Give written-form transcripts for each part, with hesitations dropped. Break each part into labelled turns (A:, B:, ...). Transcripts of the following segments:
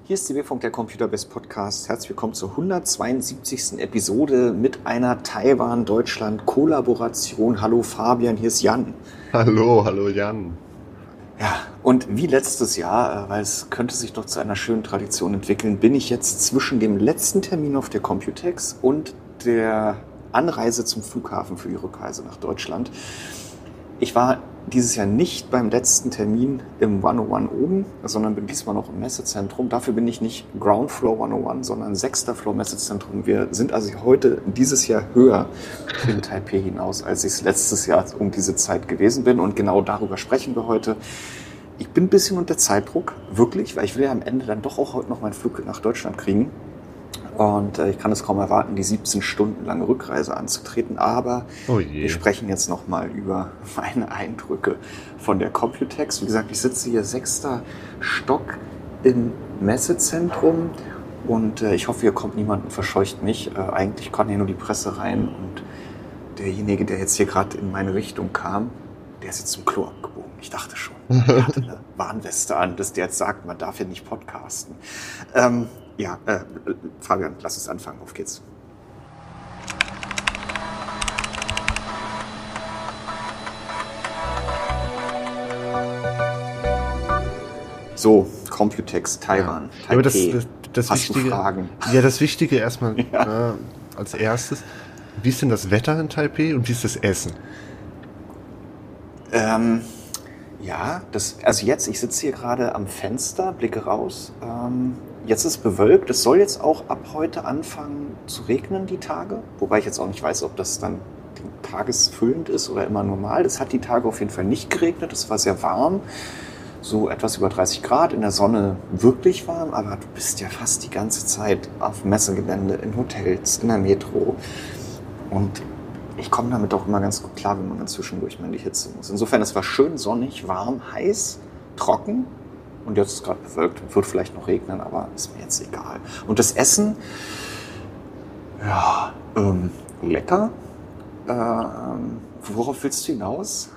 A: Hier ist die W-Funk, der Computerbest Podcast. Herzlich willkommen zur 172. Episode mit einer Taiwan-Deutschland-Kollaboration. Hallo Fabian, hier ist Jan.
B: Hallo Jan.
A: Ja, und wie letztes Jahr, weil es könnte sich doch zu einer schönen Tradition entwickeln, bin ich jetzt zwischen dem letzten Termin auf der Computex und der Anreise zum Flughafen für die Rückreise nach Deutschland. Ich war dieses Jahr nicht beim letzten Termin im 101 oben, sondern bin diesmal noch im Messezentrum. Dafür bin ich nicht Ground Floor 101, sondern 6. Floor Messezentrum. Wir sind also heute dieses Jahr höher in Taipei hinaus, als ich es letztes Jahr um diese Zeit gewesen bin. Und genau darüber sprechen wir heute. Ich bin ein bisschen unter Zeitdruck, wirklich, weil ich will ja am Ende dann doch auch heute noch meinen Flug nach Deutschland kriegen. Und ich kann es kaum erwarten, die 17 Stunden lange Rückreise anzutreten. Aber wir sprechen jetzt nochmal über meine Eindrücke von der Computex. Wie gesagt, ich sitze hier 6. Stock im Messezentrum und ich hoffe, hier kommt niemand und verscheucht mich. Eigentlich kann hier nur die Presse rein und derjenige, der jetzt hier gerade in meine Richtung kam, der ist jetzt zum Klo abgebogen. Ich dachte schon, er hatte eine Warnweste an, dass der jetzt sagt, man darf hier nicht podcasten. Fabian, lass uns anfangen. Auf geht's. So, Computex, Taiwan, Taipei.
B: Aber das
A: Hast
B: Wichtige,
A: du Fragen?
B: Ja, das Wichtige erstmal als erstes. Wie ist denn das Wetter in Taipei und wie ist das Essen?
A: Ich sitze hier gerade am Fenster, blicke raus. Jetzt ist es bewölkt. Es soll jetzt auch ab heute anfangen zu regnen, die Tage. Wobei ich jetzt auch nicht weiß, ob das dann tagesfüllend ist oder immer normal. Es hat die Tage auf jeden Fall nicht geregnet. Es war sehr warm. So etwas über 30 Grad, in der Sonne wirklich warm. Aber du bist ja fast die ganze Zeit auf dem Messegelände, in Hotels, in der Metro. Und ich komme damit auch immer ganz gut klar, wenn man dann zwischendurch mal in die Hitze muss. Insofern, es war schön sonnig, warm, heiß, trocken. Und jetzt ist es gerade bewölkt und wird vielleicht noch regnen, aber ist mir jetzt egal. Und das Essen, lecker. Worauf willst du hinaus?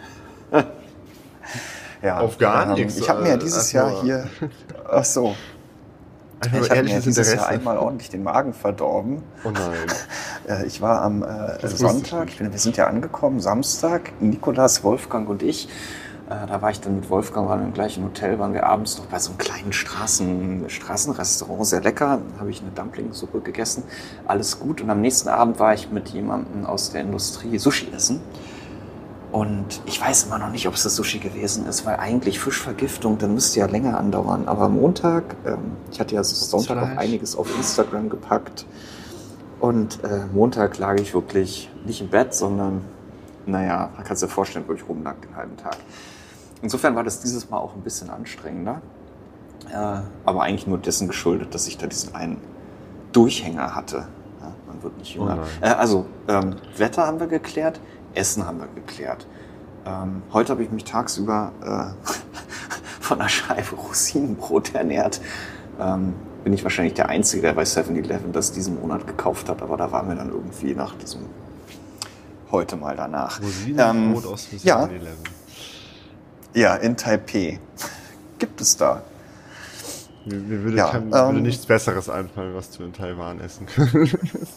B: Auf gar nichts.
A: Ich habe mir ja dieses Jahr hier... Ach so. Ich habe mir dieses Jahr einmal ordentlich den Magen verdorben.
B: Oh nein.
A: Ich war am Sonntag, wir sind ja angekommen, Samstag, Nikolas, Wolfgang und ich. Da war ich dann mit Wolfgang, waren wir im gleichen Hotel, waren wir abends noch bei so einem kleinen Straßenrestaurant, sehr lecker. Da habe ich eine Dumplingsuppe gegessen, alles gut. Und am nächsten Abend war ich mit jemandem aus der Industrie Sushi essen. Und ich weiß immer noch nicht, ob es das Sushi gewesen ist, weil eigentlich Fischvergiftung, dann müsste ja länger andauern. Aber Montag, ich hatte ja Sonntag auch einiges auf Instagram gepackt. Und Montag lag ich wirklich nicht im Bett, sondern, man kann es dir vorstellen, wo ich rumlag den halben Tag. Insofern war das dieses Mal auch ein bisschen anstrengender. Aber eigentlich nur dessen geschuldet, dass ich da diesen einen Durchhänger hatte. Ja, man wird nicht jünger. Wetter haben wir geklärt. Essen haben wir geklärt. Heute habe ich mich tagsüber von einer Scheibe Rosinenbrot ernährt. Bin ich wahrscheinlich der Einzige, der bei 7-Eleven das diesen Monat gekauft hat, aber da waren wir dann irgendwie nach diesem heute mal danach.
B: Rosinenbrot aus 7-Eleven.
A: Ja, in Taipei. Gibt es da.
B: Mir würde nichts Besseres einfallen, was du in Taiwan essen könntest.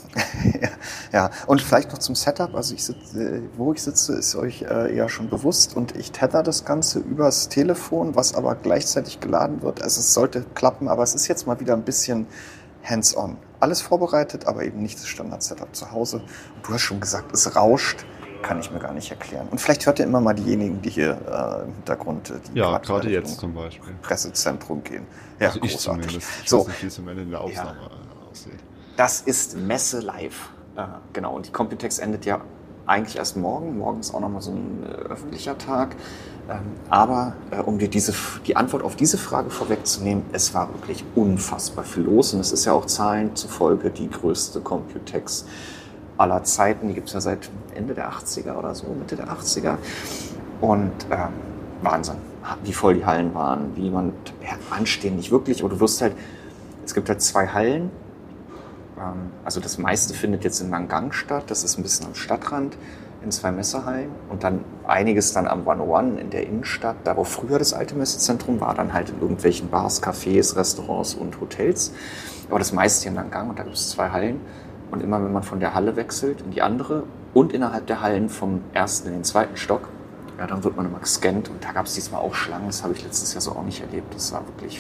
A: Ja, und vielleicht noch zum Setup. Also wo ich sitze, ist euch eher schon bewusst. Und ich tether das Ganze übers Telefon, was aber gleichzeitig geladen wird. Also es sollte klappen, aber es ist jetzt mal wieder ein bisschen hands-on. Alles vorbereitet, aber eben nicht das Standard-Setup zu Hause. Und du hast schon gesagt, es rauscht. Kann ich mir gar nicht erklären. Und vielleicht hört ihr immer mal diejenigen, die hier im Hintergrund
B: gerade jetzt zum Beispiel
A: Pressezentrum gehen. Ja,
B: also ich
A: großartig.
B: Zumindest. Ich
A: so.
B: weiß nicht, wie es am Ende in der Aufnahme aussieht.
A: Das ist Messe live. Genau, und die Computex endet ja eigentlich erst morgen. Morgen ist auch nochmal so ein öffentlicher Tag. Aber um dir die Antwort auf diese Frage vorwegzunehmen, es war wirklich unfassbar viel los. Und es ist ja auch Zahlen zufolge die größte Computex aller Zeiten. Die gibt es ja seit Ende der 80er oder so, Mitte der 80er. Und Wahnsinn, wie voll die Hallen waren, wie man anständig wirklich. Aber du wirst halt, es gibt halt 2 Hallen. Also das meiste findet jetzt in Nangang statt. Das ist ein bisschen am Stadtrand. in 2 Messehallen und dann einiges dann am 101 in der Innenstadt, da wo früher das alte Messezentrum war, dann halt in irgendwelchen Bars, Cafés, Restaurants und Hotels. Aber das meiste in Langang und da gibt es 2 Hallen. Und immer wenn man von der Halle wechselt in die andere und innerhalb der Hallen vom ersten in den 2. Stock, ja, dann wird man immer gescannt und da gab es diesmal auch Schlangen. Das habe ich letztes Jahr so auch nicht erlebt. Das war wirklich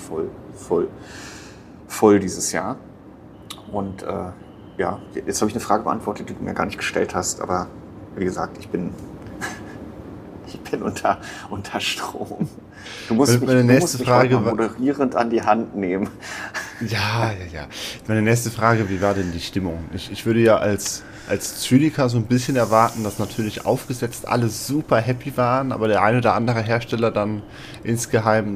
A: voll dieses Jahr. Und ja, jetzt habe ich eine Frage beantwortet, die du mir gar nicht gestellt hast, aber wie gesagt, ich bin unter Strom. Du musst mich Frage mal moderierend an die Hand nehmen.
B: Ja. Meine nächste Frage, wie war denn die Stimmung? Ich würde ja als Zyniker so ein bisschen erwarten, dass natürlich aufgesetzt alle super happy waren, aber der eine oder andere Hersteller dann insgeheim,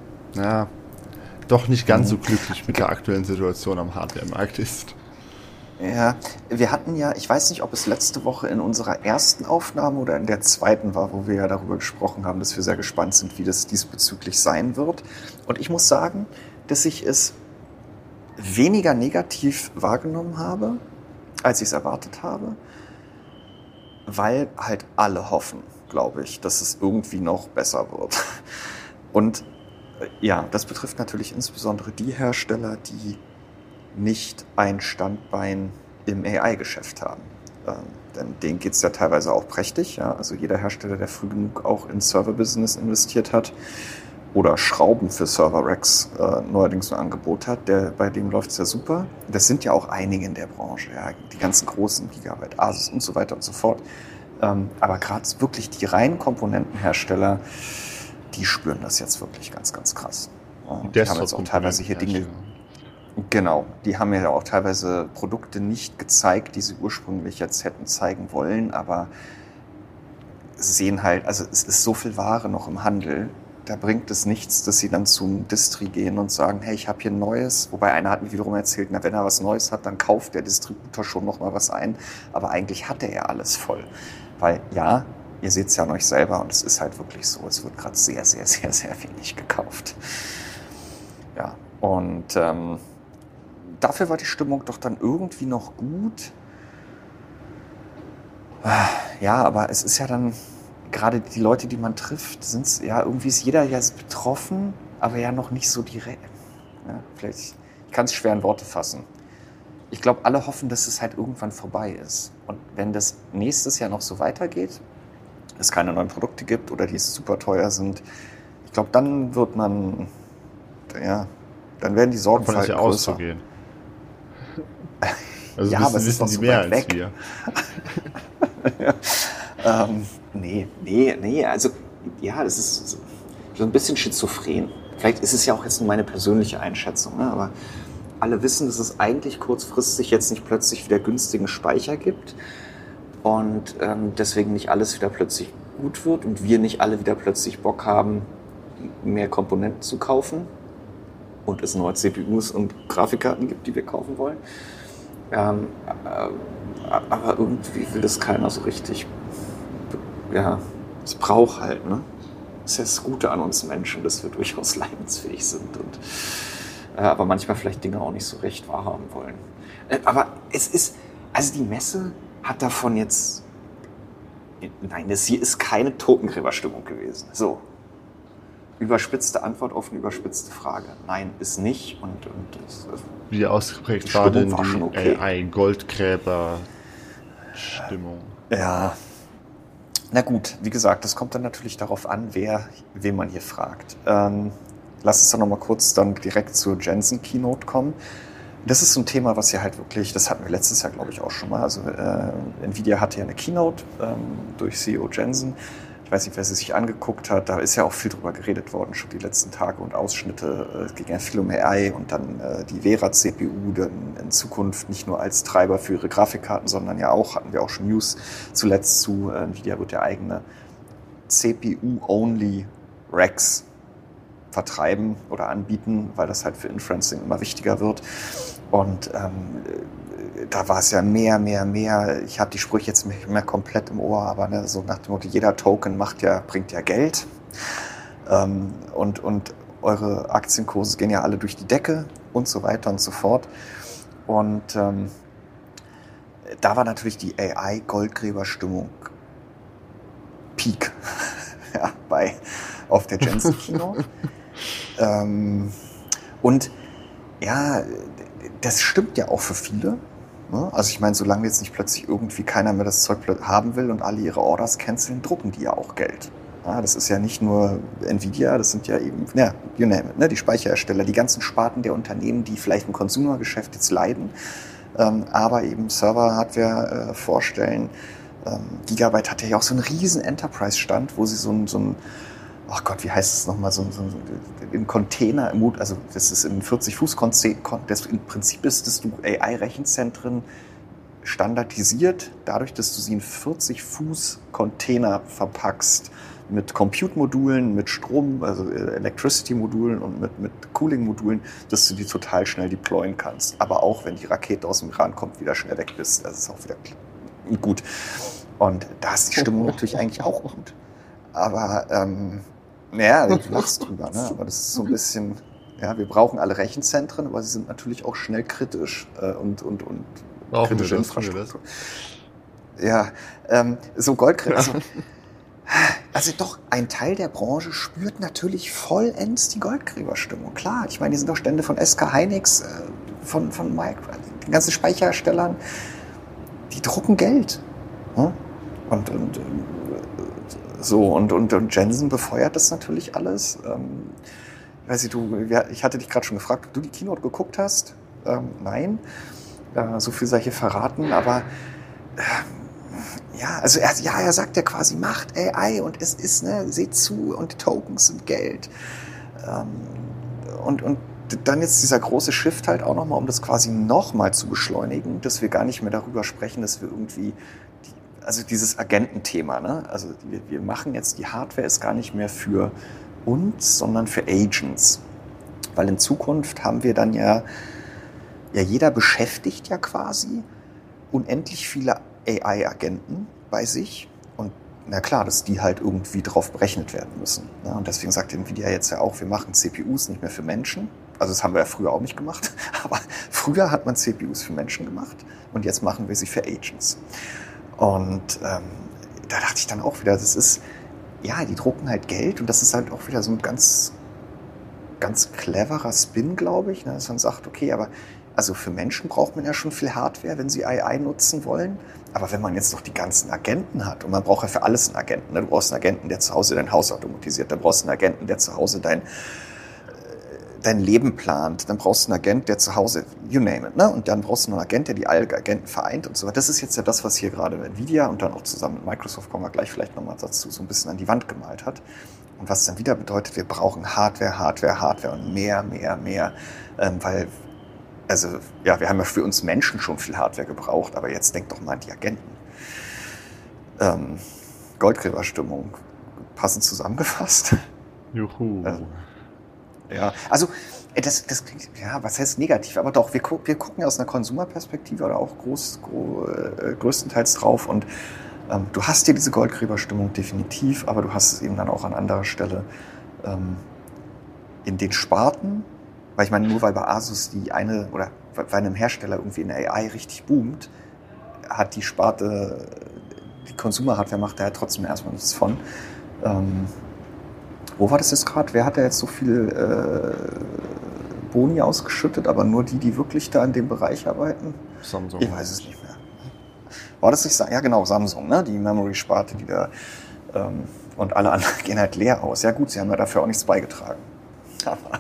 B: doch nicht ganz so glücklich mit der aktuellen Situation am Hardware-Markt ist.
A: Ja, wir hatten ja, ich weiß nicht, ob es letzte Woche in unserer ersten Aufnahme oder in der zweiten war, wo wir ja darüber gesprochen haben, dass wir sehr gespannt sind, wie das diesbezüglich sein wird. Und ich muss sagen, dass ich es weniger negativ wahrgenommen habe, als ich es erwartet habe, weil halt alle hoffen, glaube ich, dass es irgendwie noch besser wird. Und ja, das betrifft natürlich insbesondere die Hersteller, die nicht ein Standbein im AI-Geschäft haben. Denn denen geht es ja teilweise auch prächtig. Ja? Also jeder Hersteller, der früh genug auch in Server-Business investiert hat oder Schrauben für Server-Racks neuerdings ein Angebot hat, bei dem läuft es ja super. Das sind ja auch einige in der Branche, ja? Die ganzen großen Gigabyte, Asus und so weiter und so fort. Aber gerade wirklich die reinen Komponentenhersteller, die spüren das jetzt wirklich ganz, ganz krass. Die haben jetzt auch teilweise hier Dinge... Genau, die haben ja auch teilweise Produkte nicht gezeigt, die sie ursprünglich jetzt hätten zeigen wollen, aber sehen halt, also es ist so viel Ware noch im Handel, da bringt es nichts, dass sie dann zum Distri gehen und sagen, hey, ich habe hier ein neues, wobei einer hat mir wiederum erzählt, na, wenn er was Neues hat, dann kauft der Distributor schon noch mal was ein, aber eigentlich hat er ja alles voll, weil ja, ihr seht es ja an euch selber und es ist halt wirklich so, es wird gerade sehr, sehr, sehr, sehr wenig gekauft. Ja, und dafür war die Stimmung doch dann irgendwie noch gut. Ja, aber es ist ja dann, gerade die Leute, die man trifft, sind's, ja, irgendwie ist jeder ja betroffen, aber ja noch nicht so direkt. Ja, vielleicht, ich kann es schwer in Worte fassen. Ich glaube, alle hoffen, dass es halt irgendwann vorbei ist. Und wenn das nächstes Jahr noch so weitergeht, es keine neuen Produkte gibt oder die super teuer sind, ich glaube, dann wird man, ja, dann werden die Sorgen
B: halt größer. Auszugehen. Also
A: ja, aber es ist doch so
B: mehr
A: weit weg. Nee, also ja, das ist so ein bisschen schizophren. Vielleicht ist es ja auch jetzt nur meine persönliche Einschätzung, ne? Aber alle wissen, dass es eigentlich kurzfristig jetzt nicht plötzlich wieder günstigen Speicher gibt und deswegen nicht alles wieder plötzlich gut wird und wir nicht alle wieder plötzlich Bock haben, mehr Komponenten zu kaufen und es neue CPUs und Grafikkarten gibt, die wir kaufen wollen. Aber irgendwie will das keiner so richtig. Ja, es braucht halt, ne? Das ist ja das Gute an uns Menschen, dass wir durchaus leidensfähig sind und aber manchmal vielleicht Dinge auch nicht so recht wahrhaben wollen. Aber es ist, also die Messe hat davon jetzt, nein, das hier ist keine Totengräberstimmung gewesen. So. Überspitzte Antwort auf eine überspitzte Frage. Nein, ist nicht. Und
B: wie ausgeprägt war denn die
A: okay.
B: AI-Goldgräber-Stimmung?
A: Ja, na gut, wie gesagt, das kommt dann natürlich darauf an, wen man hier fragt. Lass uns dann nochmal kurz dann direkt zur Jensen Keynote kommen. Das ist so ein Thema, was ja halt wirklich, das hatten wir letztes Jahr, glaube ich, auch schon mal. Also Nvidia hatte ja eine Keynote durch CEO Jensen. Ich weiß nicht, wer sie sich angeguckt hat, da ist ja auch viel drüber geredet worden, schon die letzten Tage und Ausschnitte. Es ging ja viel um AI und dann die Vera-CPU dann in Zukunft nicht nur als Treiber für ihre Grafikkarten, sondern ja auch, hatten wir auch schon News zuletzt zu, Nvidia wird ja eigene CPU-Only-Racks vertreiben oder anbieten, weil das halt für Inferencing immer wichtiger wird. Und da war es ja mehr. Ich habe die Sprüche jetzt nicht mehr komplett im Ohr, aber ne, so nach dem Motto, jeder Token bringt ja Geld. Und eure Aktienkurse gehen ja alle durch die Decke und so weiter und so fort. Und da war natürlich die AI-Goldgräberstimmung Peak ja, auf der Jensen Kino. Und ja, das stimmt ja auch für viele. Ne? Also ich meine, solange jetzt nicht plötzlich irgendwie keiner mehr das Zeug haben will und alle ihre Orders canceln, drucken die ja auch Geld. Ja, das ist ja nicht nur Nvidia, das sind ja eben, you name it, ne? Die Speicherhersteller, die ganzen Sparten der Unternehmen, die vielleicht im Consumer-Geschäft jetzt leiden, aber eben Server, Hardware vorstellen. Gigabyte hatte ja auch so einen riesen Enterprise-Stand, wo sie so ein ach Gott, wie heißt es nochmal, so ein Container, also das ist im 40-Fuß-Container, im Prinzip ist, dass du AI-Rechenzentren standardisiert, dadurch, dass du sie in 40-Fuß-Container verpackst, mit Compute-Modulen, mit Strom, also Electricity-Modulen und mit Cooling-Modulen, dass du die total schnell deployen kannst. Aber auch, wenn die Rakete aus dem Iran kommt, wieder schnell weg bist. Das ist auch wieder gut. Und da ist die Stimmung natürlich eigentlich auch gut. Aber, du lachst drüber, ne? Aber das ist so ein bisschen, ja, wir brauchen alle Rechenzentren, aber sie sind natürlich auch schnell kritisch und kritische Infrastruktur. Ja, so Goldgräber. Also doch, ein Teil der Branche spürt natürlich vollends die Goldgräberstimmung. Klar, ich meine, die sind doch Stände von SK Hynix, von Micro, den ganzen Speicherherstellern, die drucken Geld. Hm? Und Jensen befeuert das natürlich alles. Ich hatte dich gerade schon gefragt, ob du die Keynote geguckt hast. Nein, so viel sei hier verraten, aber er sagt ja quasi, macht AI und es ist, seht zu und die Tokens sind Geld. Und dann jetzt dieser große Shift halt auch nochmal, um das quasi nochmal zu beschleunigen, dass wir gar nicht mehr darüber sprechen, dass wir irgendwie, dieses Agententhema, ne? Also wir machen jetzt, die Hardware ist gar nicht mehr für uns, sondern für Agents. Weil in Zukunft haben wir dann ja jeder beschäftigt ja quasi unendlich viele AI-Agenten bei sich und na klar, dass die halt irgendwie drauf berechnet werden müssen. Ne? Und deswegen sagt Nvidia jetzt ja auch, wir machen CPUs nicht mehr für Menschen. Also das haben wir ja früher auch nicht gemacht, aber früher hat man CPUs für Menschen gemacht und jetzt machen wir sie für Agents. Und da dachte ich dann auch wieder, das ist, ja, die drucken halt Geld und das ist halt auch wieder so ein ganz, ganz cleverer Spin, glaube ich, ne? Dass man sagt, okay, aber also für Menschen braucht man ja schon viel Hardware, wenn sie AI nutzen wollen. Aber wenn man jetzt noch die ganzen Agenten hat, und man braucht ja für alles einen Agenten, ne? Du brauchst einen Agenten, der zu Hause dein Haus automatisiert, dann brauchst du einen Agenten, der zu Hause dein Leben plant, dann brauchst du einen Agent, der zu Hause, you name it, ne? Und dann brauchst du noch einen Agent, der die Agenten vereint und so weiter. Das ist jetzt ja das, was hier gerade Nvidia und dann auch zusammen mit Microsoft, kommen wir gleich vielleicht nochmal dazu, so ein bisschen an die Wand gemalt hat. Und was dann wieder bedeutet, wir brauchen Hardware und mehr, weil, also, ja, wir haben ja für uns Menschen schon viel Hardware gebraucht, aber jetzt denkt doch mal an die Agenten. Goldgräberstimmung, passend zusammengefasst.
B: Juhu.
A: Ja, also, das klingt, ja, was heißt negativ, aber doch, wir gucken ja aus einer Konsumerperspektive oder auch größtenteils drauf und du hast hier diese Goldgräberstimmung definitiv, aber du hast es eben dann auch an anderer Stelle in den Sparten. Weil ich meine, nur weil bei Asus oder bei einem Hersteller irgendwie eine AI richtig boomt, hat die Sparte, die Consumer-Hardware macht da ja trotzdem erstmal nichts von. Wo war das jetzt gerade? Wer hat da jetzt so viel Boni ausgeschüttet, aber nur die wirklich da in dem Bereich arbeiten?
B: Samsung.
A: Ich weiß es nicht mehr. War das nicht, ja genau, Samsung, ne? Die Memory-Sparte, die da, und alle anderen gehen halt leer aus. Ja gut, sie haben ja dafür auch nichts beigetragen. Aber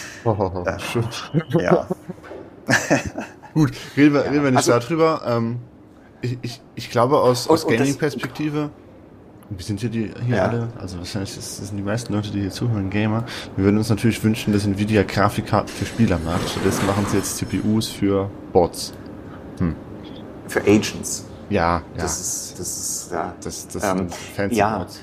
A: ja.
B: Gut, reden wir nicht darüber. Ich glaube aus Gaming-Perspektive, wir sind hier alle, also wahrscheinlich das sind die meisten Leute, die hier zuhören, Gamer. Wir würden uns natürlich wünschen, dass Nvidia Grafikkarten für Spieler macht. Stattdessen machen sie jetzt CPUs für Bots.
A: Für Agents.
B: Ja.
A: Das ist
B: sind fancy Bots.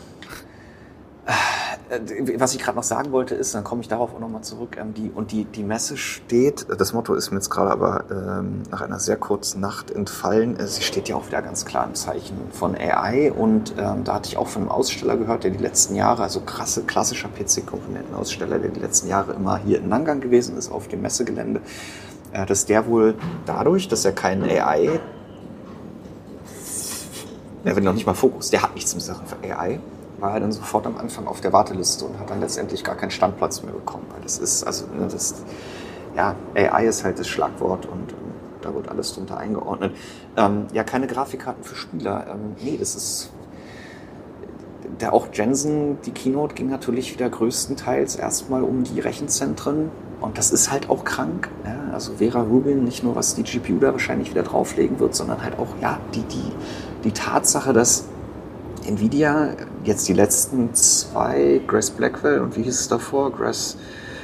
A: Was ich gerade noch sagen wollte ist, dann komme ich darauf auch nochmal zurück, die Messe steht, das Motto ist mir jetzt gerade aber nach einer sehr kurzen Nacht entfallen, sie steht ja auch wieder ganz klar im Zeichen von AI und da hatte ich auch von einem Aussteller gehört, der die letzten Jahre, also klassischer PC-Komponentenaussteller, der die letzten Jahre immer hier in Nangang gewesen ist, auf dem Messegelände, dass der wohl dadurch, dass er keinen AI Ja, wenn noch nicht mal Fokus, der hat nichts in Sachen AI, war er dann sofort am Anfang auf der Warteliste und hat dann letztendlich gar keinen Standplatz mehr bekommen. Weil das ist, also, ne, ja, AI ist halt das Schlagwort und da wird alles drunter eingeordnet. Ja, keine Grafikkarten für Spieler. Nee, das ist, auch Jensen, die Keynote ging natürlich wieder größtenteils erstmal um die Rechenzentren und das ist halt auch krank. Ne? Also Vera Rubin, nicht nur was die GPU da wahrscheinlich wieder drauflegen wird, sondern halt auch, ja, die Tatsache, dass Nvidia jetzt die letzten zwei, Grace Blackwell und wie hieß es davor? Grace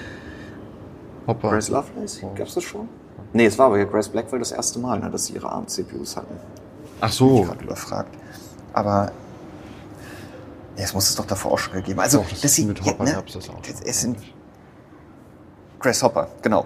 A: Lovelace? Gab es das schon? Nee, es war aber ja Grace Blackwell das erste Mal, ne, dass sie ihre ARM-CPUs hatten.
B: Ach so.
A: Bin ich gerade überfragt. Aber ja, es muss es doch davor auch schon gegeben. Also,
B: doch, das mit Hopper gab es das auch.
A: Es sind Grace Hopper, genau.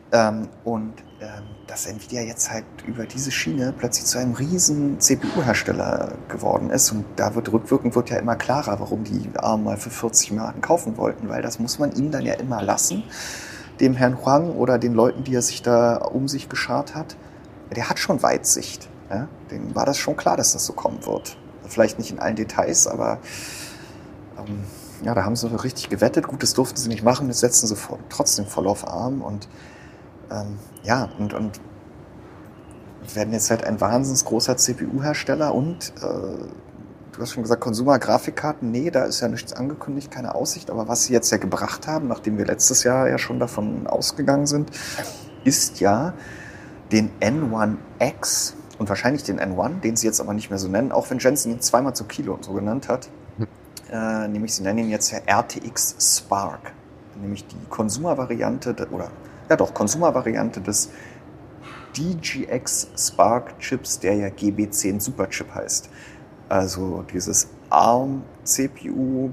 A: Dass Nvidia jetzt halt über diese Schiene plötzlich zu einem riesen CPU-Hersteller geworden ist. Und da rückwirkend ja immer klarer, warum die ARM mal für 40 Milliarden kaufen wollten, weil das muss man ihm dann ja immer lassen, dem Herrn Huang oder den Leuten, die er sich da um sich geschart hat. Der hat schon Weitsicht. Ja? Dem war das schon klar, dass das so kommen wird. Vielleicht nicht in allen Details, aber ja, da haben sie richtig gewettet. Gut, das durften sie nicht machen, das setzen sie trotzdem voll auf ARM und und werden jetzt halt ein wahnsinnig großer CPU-Hersteller und du hast schon gesagt, Consumer-Grafikkarten, nee, da ist ja nichts angekündigt, keine Aussicht, aber was sie jetzt ja gebracht haben, nachdem wir letztes Jahr ja schon davon ausgegangen sind, ist ja den N1X und wahrscheinlich den N1, den sie jetzt aber nicht mehr so nennen, auch wenn Jensen ihn zweimal zu Kilo und so genannt hat, nämlich sie nennen ihn jetzt ja RTX Spark, nämlich die Consumer-Variante, Consumer-Variante des DGX Spark Chips, der ja GB10 Superchip heißt. Also dieses ARM CPU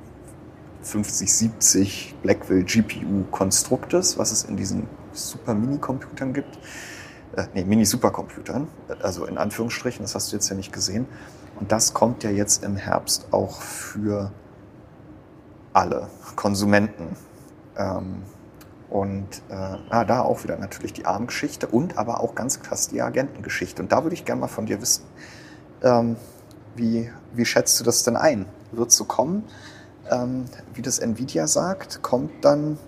A: 5070 Blackwell GPU Konstruktes, was es in diesen Super Mini-Computern gibt. Mini-Supercomputern, also in Anführungsstrichen, das hast du jetzt ja nicht gesehen. Und das kommt ja jetzt im Herbst auch für alle Konsumenten. Da auch wieder natürlich die ARM-Geschichte und aber auch ganz krass die Agentengeschichte. Und da würde ich gerne mal von dir wissen, wie schätzt du das denn ein? Wird es so kommen, wie das Nvidia sagt? Kommt dann,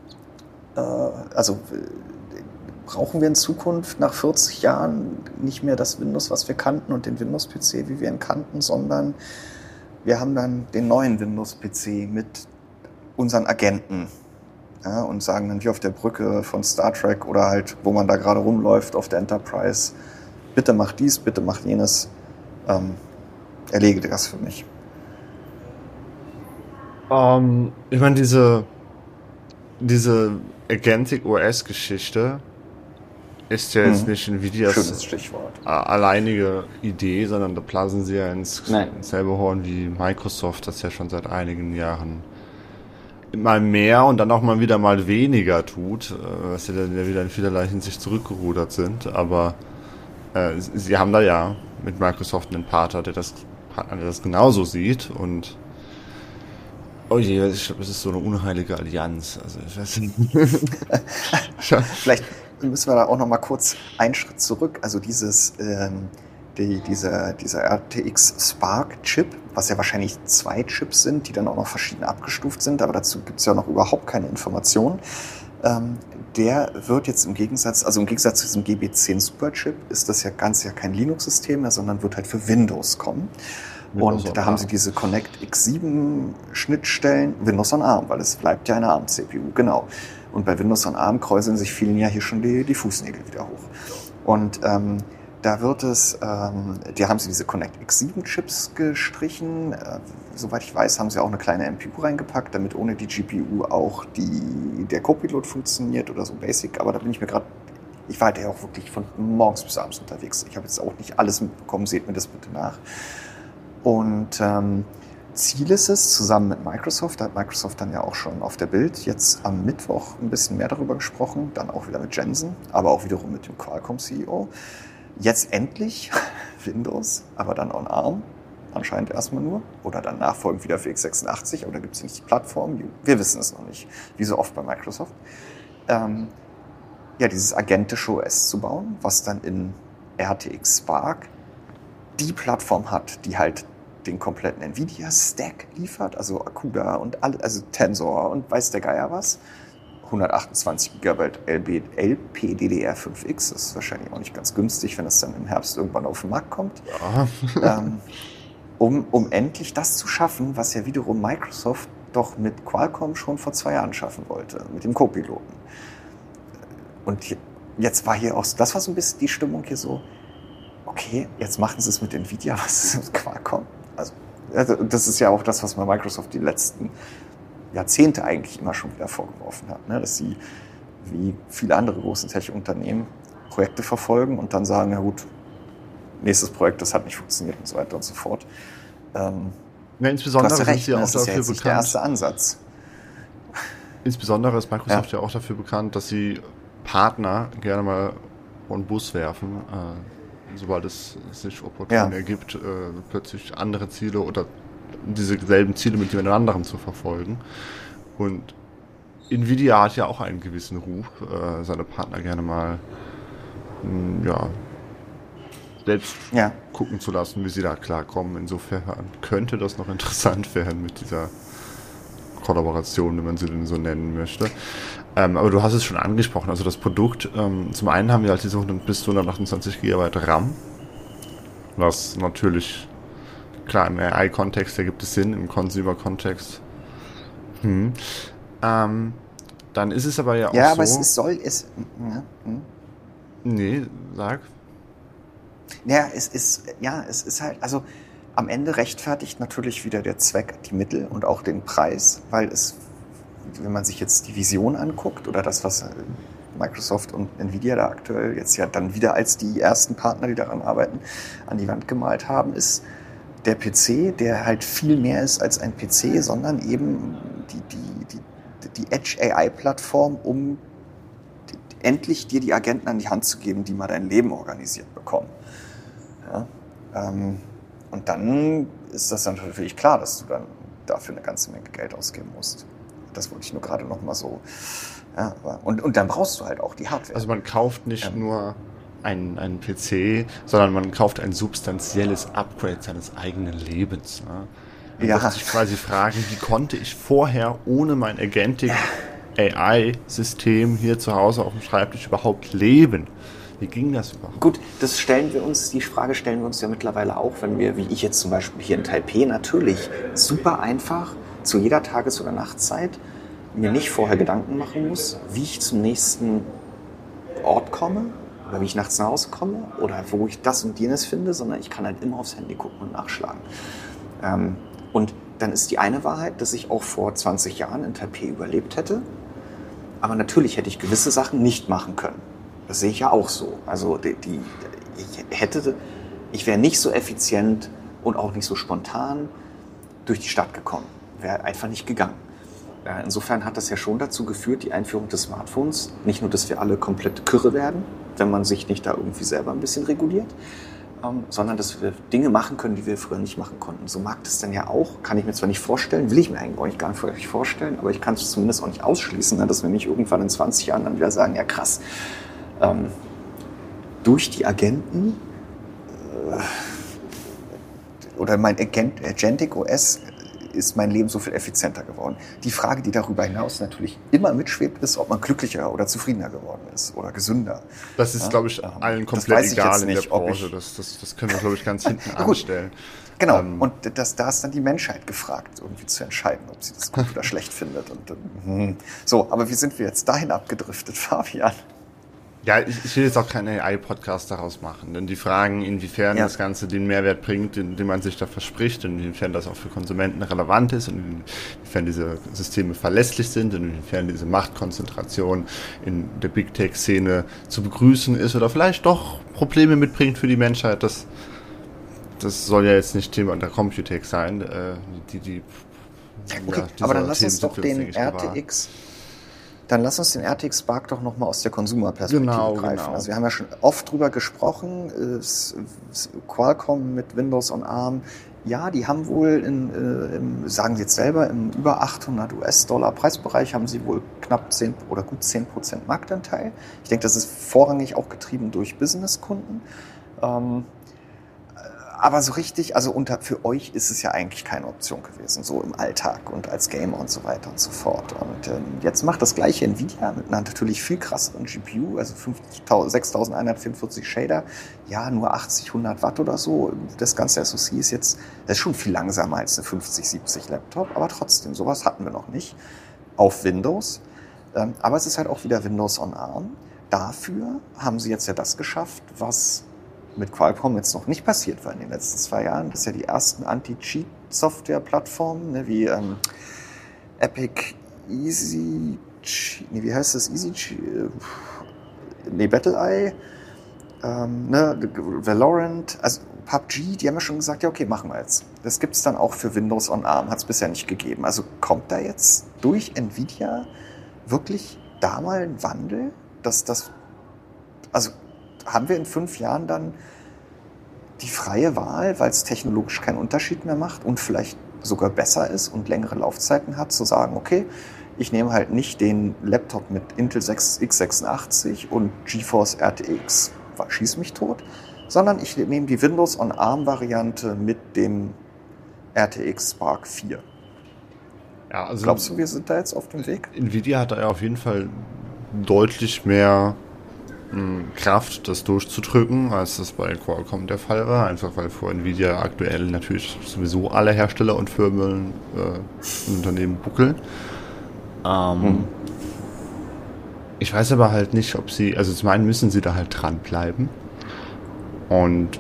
A: brauchen wir in Zukunft nach 40 Jahren nicht mehr das Windows, was wir kannten und den Windows-PC, wie wir ihn kannten, sondern wir haben dann den neuen Windows-PC mit unseren Agenten. Ja, und sagen dann wie auf der Brücke von Star Trek oder halt, wo man da gerade rumläuft auf der Enterprise, bitte mach dies, bitte mach jenes, erledige das für mich.
B: Ich meine, diese Agentic OS-Geschichte ist ja jetzt nicht Nvidias alleinige Idee, sondern da blasen sie ja ins selbe Horn wie Microsoft, das ja schon seit einigen Jahren mal mehr und dann auch mal wieder mal weniger tut, was ja dann wieder in vielerlei Hinsicht zurückgerudert sind, aber sie haben da ja mit Microsoft einen Partner, der das genauso sieht und oh je, ich glaube, es ist so eine unheilige Allianz, also ich weiß nicht.
A: Vielleicht müssen wir da auch noch mal kurz einen Schritt zurück, also dieser RTX Spark Chip, was ja wahrscheinlich 2 Chips sind, die dann auch noch verschieden abgestuft sind, aber dazu gibt es ja noch überhaupt keine Informationen. Der wird jetzt im Gegensatz zu diesem GB10 Superchip, ist das ja kein Linux-System mehr, sondern wird halt für Windows kommen. Und da haben sie diese Connect X7 Schnittstellen, Windows on ARM, weil es bleibt ja eine ARM-CPU, genau. Und bei Windows on ARM kräuseln sich vielen ja hier schon die Fußnägel wieder hoch. Und da wird es, die haben sie diese Connect X7 Chips gestrichen. Soweit ich weiß, haben sie auch eine kleine MPU reingepackt, damit ohne die GPU auch der Copilot funktioniert oder so Basic. Aber da bin ich mir gerade, ich war halt ja auch wirklich von morgens bis abends unterwegs. Ich habe jetzt auch nicht alles mitbekommen, seht mir das bitte nach. Und Ziel ist es, zusammen mit Microsoft, da hat Microsoft dann ja auch schon auf der Bild jetzt am Mittwoch ein bisschen mehr darüber gesprochen, dann auch wieder mit Jensen, aber auch wiederum mit dem Qualcomm-CEO. Jetzt endlich Windows, aber dann on ARM, anscheinend erstmal nur, oder dann nachfolgend wieder für x86, aber da gibt es nicht die Plattform, wir wissen es noch nicht, wie so oft bei Microsoft. Dieses agentische OS zu bauen, was dann in RTX Spark die Plattform hat, die halt den kompletten Nvidia-Stack liefert, also CUDA und alle, also Tensor und weiß der Geier was. 128 GB LPDDR5X, das ist wahrscheinlich auch nicht ganz günstig, wenn es dann im Herbst irgendwann auf den Markt kommt.
B: Ja.
A: Um endlich das zu schaffen, was ja wiederum Microsoft doch mit Qualcomm schon vor 2 Jahren schaffen wollte, mit dem Co-Piloten. Und jetzt war hier auch, das war so ein bisschen die Stimmung hier so, okay, jetzt machen sie es mit Nvidia, was ist mit Qualcomm? Also das ist ja auch das, was man Microsoft die letzten Jahrzehnte eigentlich immer schon wieder vorgeworfen hat, ne? Dass sie, wie viele andere große Tech-Unternehmen, Projekte verfolgen und dann sagen, na gut, nächstes Projekt, das hat nicht funktioniert und so weiter und so fort.
B: Ja, insbesondere sind sie ja auch
A: das ist
B: dafür
A: ja jetzt nicht der erste Ansatz.
B: Insbesondere ist Microsoft ja auch dafür bekannt, dass sie Partner gerne mal vor den Bus werfen, sobald es sich opportun ergibt, plötzlich andere Ziele oder diese selben Ziele mit jemand anderem zu verfolgen. Und Nvidia hat ja auch einen gewissen Ruf, seine Partner gerne mal selbst gucken zu lassen, wie sie da klarkommen. Insofern könnte das noch interessant werden mit dieser Kollaboration, wenn man sie denn so nennen möchte. Aber du hast es schon angesprochen, also das Produkt, zum einen haben wir halt diese 100 bis 128 GB RAM, was natürlich, klar, im AI-Kontext ergibt es Sinn, im Consumer-Kontext. Dann ist es aber ja auch so...
A: Ja, aber
B: Nee, sag.
A: Ja, es ist halt, also am Ende rechtfertigt natürlich wieder der Zweck die Mittel und auch den Preis, weil es, wenn man sich jetzt die Vision anguckt oder das, was Microsoft und Nvidia da aktuell jetzt ja dann wieder als die ersten Partner, die daran arbeiten, an die Wand gemalt haben, ist der PC, der halt viel mehr ist als ein PC, sondern eben die Edge AI-Plattform, um endlich dir die Agenten an die Hand zu geben, die mal dein Leben organisiert bekommen. Ja, und dann ist das dann natürlich klar, dass du dann dafür eine ganze Menge Geld ausgeben musst. Das wollte ich nur gerade noch mal so. Ja, und dann brauchst du halt auch die Hardware.
B: Also man kauft nicht nur einen PC, sondern man kauft ein substanzielles Upgrade seines eigenen Lebens. Ne? Man muss sich quasi fragen, wie konnte ich vorher ohne mein Agentic AI-System hier zu Hause auf dem Schreibtisch überhaupt leben? Wie ging das überhaupt?
A: Gut, die Frage stellen wir uns ja mittlerweile auch, wenn wir, wie ich jetzt zum Beispiel hier in Taipei, natürlich super einfach zu jeder Tages- oder Nachtzeit mir nicht vorher Gedanken machen muss, wie ich zum nächsten Ort komme oder wie ich nachts nach Hause komme oder wo ich das und jenes finde, sondern ich kann halt immer aufs Handy gucken und nachschlagen. Und dann ist die eine Wahrheit, dass ich auch vor 20 Jahren in Taipei überlebt hätte, aber natürlich hätte ich gewisse Sachen nicht machen können. Das sehe ich ja auch so. Also ich wäre nicht so effizient und auch nicht so spontan durch die Stadt gekommen. Wäre einfach nicht gegangen. Insofern hat das ja schon dazu geführt, die Einführung des Smartphones, nicht nur, dass wir alle komplett kirre werden, wenn man sich nicht da irgendwie selber ein bisschen reguliert, sondern dass wir Dinge machen können, die wir früher nicht machen konnten. So mag das dann ja auch, kann ich mir zwar nicht vorstellen, will ich mir eigentlich auch nicht gar nicht vorstellen, aber ich kann es zumindest auch nicht ausschließen, dass wir nicht irgendwann in 20 Jahren dann wieder sagen, ja krass, durch die Agenten oder mein Agentic OS ist mein Leben so viel effizienter geworden. Die Frage, die darüber hinaus natürlich immer mitschwebt, ist, ob man glücklicher oder zufriedener geworden ist oder gesünder.
B: Das ist, glaube ich, allen komplett egal in der Branche. Das können wir, glaube ich, ganz hinten anstellen.
A: Genau, und da ist dann die Menschheit gefragt, irgendwie zu entscheiden, ob sie das gut oder schlecht findet. So, aber wie sind wir jetzt dahin abgedriftet, Fabian?
B: Ja, ich will jetzt auch keinen AI-Podcast daraus machen, denn die Fragen, inwiefern das Ganze den Mehrwert bringt, den man sich da verspricht, inwiefern das auch für Konsumenten relevant ist, und inwiefern diese Systeme verlässlich sind, und inwiefern diese Machtkonzentration in der Big Tech-Szene zu begrüßen ist oder vielleicht doch Probleme mitbringt für die Menschheit, das soll ja jetzt nicht Thema der Computex sein.
A: Okay, aber dann lass uns doch den RTX... Dann lass uns den RTX Spark doch nochmal aus der Konsumerperspektive greifen. Genau. Also wir haben ja schon oft drüber gesprochen, Qualcomm mit Windows on ARM, ja, die haben wohl, sagen sie jetzt selber, im über 800 US-Dollar Preisbereich haben sie wohl knapp 10 oder gut 10% Marktanteil. Ich denke, das ist vorrangig auch getrieben durch Businesskunden. aber so richtig, also für euch ist es ja eigentlich keine Option gewesen, so im Alltag und als Gamer und so weiter und so fort. Und jetzt macht das gleiche Nvidia mit einer natürlich viel krasseren GPU, also 6144 Shader, ja, nur 80, 100 Watt oder so. Das ganze SoC das ist schon viel langsamer als eine 5070 Laptop, aber trotzdem, sowas hatten wir noch nicht auf Windows. Aber es ist halt auch wieder Windows on ARM. Dafür haben sie jetzt ja das geschafft, was mit Qualcomm jetzt noch nicht passiert war in den letzten 2 Jahren. Das ist ja die ersten Anti-Cheat-Software-Plattformen, ne, wie Epic Easy, nee, wie heißt das? BattleEye, Valorant, also PUBG, die haben ja schon gesagt, ja okay, machen wir jetzt. Das gibt es dann auch für Windows on ARM, hat es bisher nicht gegeben. Also kommt da jetzt durch Nvidia wirklich da mal ein Wandel, also haben wir in 5 Jahren dann die freie Wahl, weil es technologisch keinen Unterschied mehr macht und vielleicht sogar besser ist und längere Laufzeiten hat, zu sagen, okay, ich nehme halt nicht den Laptop mit Intel x86 und GeForce RTX, schieß mich tot, sondern ich nehme die Windows on ARM-Variante mit dem RTX Spark 4.
B: Ja, also
A: glaubst du, wir sind da jetzt auf dem Weg?
B: Nvidia hat da ja auf jeden Fall deutlich mehr Kraft, das durchzudrücken, als das bei Qualcomm der Fall war. Einfach weil vor Nvidia aktuell natürlich sowieso alle Hersteller und Firmen und Unternehmen buckeln. Ich weiß aber halt nicht, ob sie, also zum einen müssen sie da halt dranbleiben. Und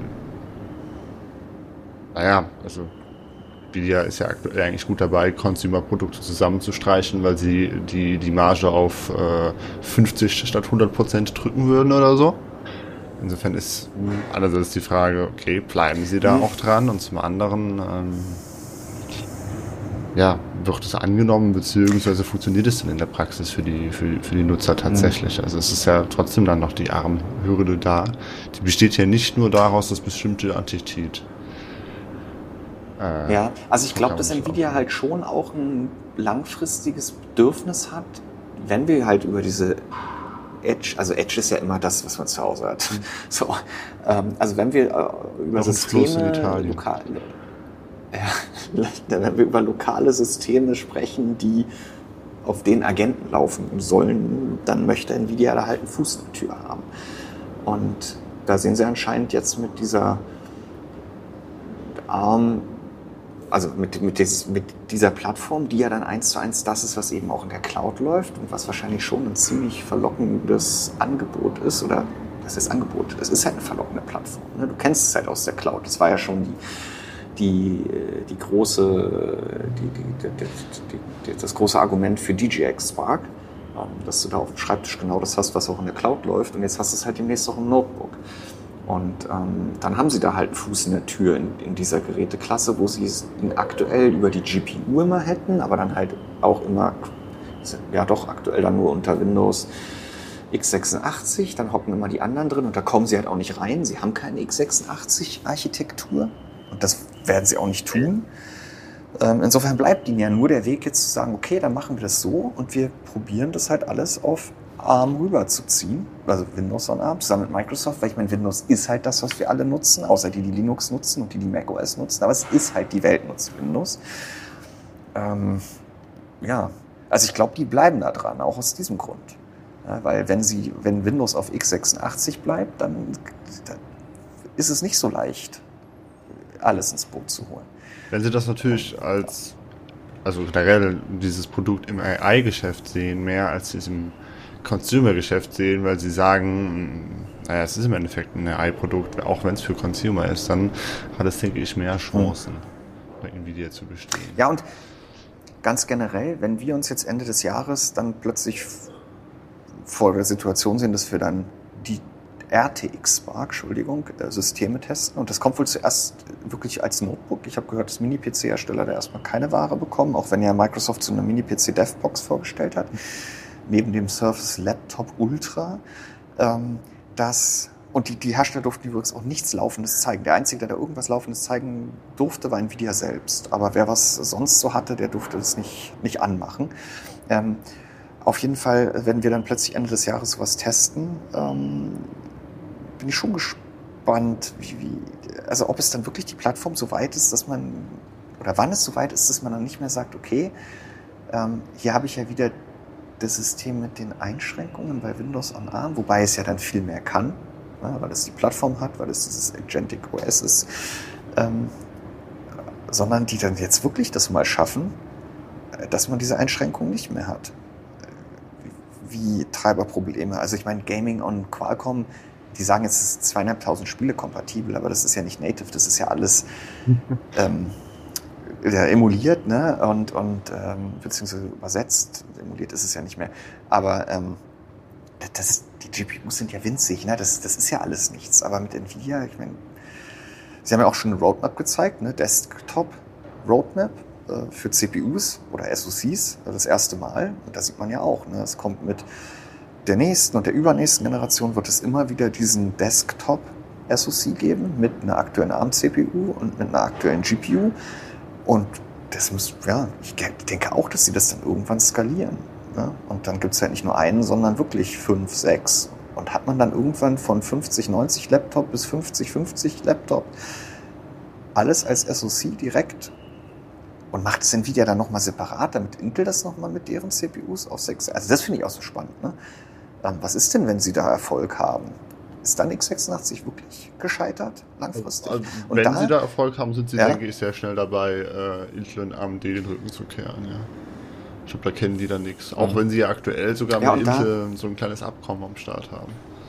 B: naja, also Nvidia ist ja aktuell eigentlich gut dabei, Consumer-Produkte zusammenzustreichen, weil sie die Marge auf 50 statt 100% drücken würden oder so. Insofern ist einerseits die Frage, okay, bleiben sie da auch dran? Und zum anderen, wird es angenommen, beziehungsweise funktioniert es denn in der Praxis für die Nutzer tatsächlich? Also es ist ja trotzdem dann noch die ARM-Hürde da. Die besteht ja nicht nur daraus, dass bestimmte Anti-Cheat
A: ja, also ich glaube, dass Nvidia halt schon auch ein langfristiges Bedürfnis hat, wenn wir halt über diese Edge, also Edge ist ja immer das, was man zu Hause hat. So, also wenn wir über Systeme wenn wir über lokale Systeme sprechen, die auf den Agenten laufen sollen, dann möchte Nvidia da halt einen Fuß in der Tür haben. Und da sehen sie anscheinend jetzt mit dieser ARM, also mit dieser Plattform, die ja dann 1:1 das ist, was eben auch in der Cloud läuft und was wahrscheinlich schon ein ziemlich verlockendes Angebot ist, oder das ist Angebot, es ist halt eine verlockende Plattform. Ne? Du kennst es halt aus der Cloud, das war ja schon das große Argument für DGX Spark, dass du da auf dem Schreibtisch genau das hast, was auch in der Cloud läuft, und jetzt hast du es halt demnächst auch im Notebook. Und dann haben sie da halt einen Fuß in der Tür in dieser Geräteklasse, wo sie es aktuell über die GPU immer hätten, aber dann halt auch immer, ja doch aktuell dann nur unter Windows x86, dann hocken immer die anderen drin und da kommen sie halt auch nicht rein. Sie haben keine x86-Architektur und das werden sie auch nicht tun. Insofern bleibt ihnen ja nur der Weg jetzt zu sagen, okay, dann machen wir das so und wir probieren das halt alles auf ARM rüberzuziehen, also Windows on ARM, zusammen mit Microsoft, weil ich meine, Windows ist halt das, was wir alle nutzen, außer die Linux nutzen und die macOS nutzen, aber es ist halt, die Welt nutzt Windows. Also ich glaube, die bleiben da dran, auch aus diesem Grund. Ja, weil wenn Windows auf x86 bleibt, dann ist es nicht so leicht, alles ins Boot zu holen.
B: Wenn Sie das natürlich also generell dieses Produkt im AI-Geschäft sehen, mehr als diesem Consumer-Geschäft sehen, weil sie sagen, naja, es ist im Endeffekt ein AI-Produkt, auch wenn es für Consumer ist, dann hat es, denke ich, mehr Chancen, bei Nvidia zu bestehen.
A: Ja, und ganz generell, wenn wir uns jetzt Ende des Jahres dann plötzlich vor der Situation sehen, dass wir dann die RTX Spark, Systeme testen, und das kommt wohl zuerst wirklich als Notebook. Ich habe gehört, dass Mini-PC-Hersteller da erstmal keine Ware bekommen, auch wenn ja Microsoft so eine Mini-PC-Devbox vorgestellt hat, neben dem Surface Laptop Ultra. Und die Hersteller durften übrigens auch nichts Laufendes zeigen. Der Einzige, der da irgendwas Laufendes zeigen durfte, war Nvidia selbst. Aber wer was sonst so hatte, der durfte das nicht anmachen. Auf jeden Fall, wenn wir dann plötzlich Ende des Jahres sowas testen, bin ich schon gespannt, also ob es dann wirklich die Plattform so weit ist, dass man, oder wann es so weit ist, dass man dann nicht mehr sagt, okay, hier habe ich ja wieder das System mit den Einschränkungen bei Windows on ARM, wobei es ja dann viel mehr kann, weil es die Plattform hat, weil es dieses Agentic OS ist, sondern die dann jetzt wirklich das mal schaffen, dass man diese Einschränkungen nicht mehr hat. Wie Treiberprobleme. Also ich meine, Gaming on Qualcomm, die sagen jetzt, es ist 2.500 Spiele kompatibel, aber das ist ja nicht native, das ist ja alles emuliert, ne? und beziehungsweise übersetzt. Emuliert ist es ja nicht mehr. Aber die GPUs sind ja winzig, ne? Das ist ja alles nichts. Aber mit Nvidia, ich meine, sie haben ja auch schon eine Roadmap gezeigt, ne? Desktop Roadmap für CPUs oder SoCs, das erste Mal. Und da sieht man ja auch, ne? Es kommt mit der nächsten und der übernächsten Generation wird es immer wieder diesen Desktop SoC geben mit einer aktuellen ARM-CPU und mit einer aktuellen GPU. Und das muss, ja, ich denke auch, dass sie das dann irgendwann skalieren. Ne? Und dann gibt es halt nicht nur einen, sondern wirklich 5, 6. Und hat man dann irgendwann von 50-90 Laptop bis 50-50 Laptop alles als SoC direkt und macht es Nvidia dann nochmal separat, damit Intel das nochmal mit deren CPUs auf 6. Also das finde ich auch so spannend. Ne? Was ist denn, wenn sie da Erfolg haben? Ist dann x86 wirklich gescheitert langfristig?
B: Also,
A: und
B: wenn sie da Erfolg haben, sind sie,
A: ja,
B: denke ich, sehr schnell dabei, Intel und AMD den Rücken zu kehren. Ja. Ich glaube, da kennen die dann nichts. Auch wenn sie ja aktuell sogar mit Intel so ein kleines Abkommen am Start haben.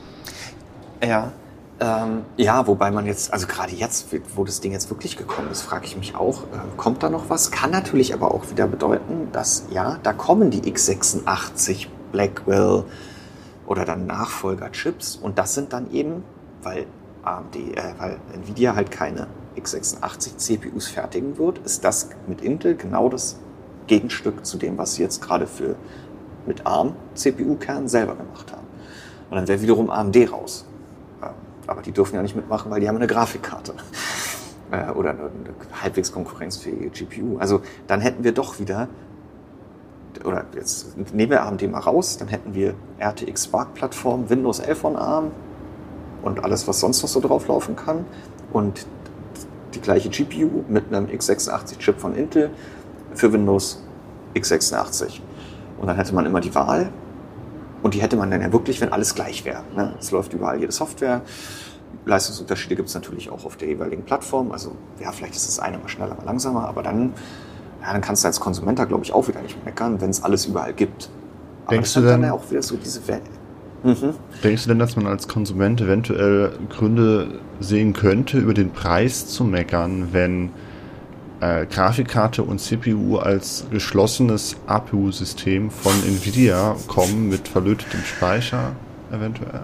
A: Ja, wobei man jetzt, also gerade jetzt, wo das Ding jetzt wirklich gekommen ist, frage ich mich auch, kommt da noch was? Kann natürlich aber auch wieder bedeuten, dass, ja, da kommen die x86 Blackwell oder dann Nachfolger-Chips und das sind dann eben, weil Nvidia halt keine x86 CPUs fertigen wird, ist das mit Intel genau das Gegenstück zu dem, was sie jetzt gerade mit ARM-CPU-Kernen selber gemacht haben. Und dann wäre wiederum AMD raus. Aber die dürfen ja nicht mitmachen, weil die haben eine Grafikkarte. Oder eine halbwegs konkurrenzfähige GPU. Also dann hätten wir doch wieder, oder jetzt nehmen wir AMD mal raus, dann hätten wir RTX Spark-Plattform, Windows 11 von ARM und alles, was sonst noch so drauf laufen kann. Und die gleiche GPU mit einem x86-Chip von Intel für Windows x86. Und dann hätte man immer die Wahl. Und die hätte man dann ja wirklich, wenn alles gleich wäre. Ne? Es läuft überall jede Software. Leistungsunterschiede gibt es natürlich auch auf der jeweiligen Plattform. Also ja, vielleicht ist das eine mal schneller, mal langsamer. Aber dann kannst du als Konsument da, glaube ich, auch wieder nicht meckern, wenn es alles überall gibt. Aber
B: denkst du denn,
A: dann ja auch wieder so diese
B: Denkst du denn, dass man als Konsument eventuell Gründe sehen könnte, über den Preis zu meckern, wenn Grafikkarte und CPU als geschlossenes APU-System von Nvidia kommen mit verlötetem Speicher eventuell?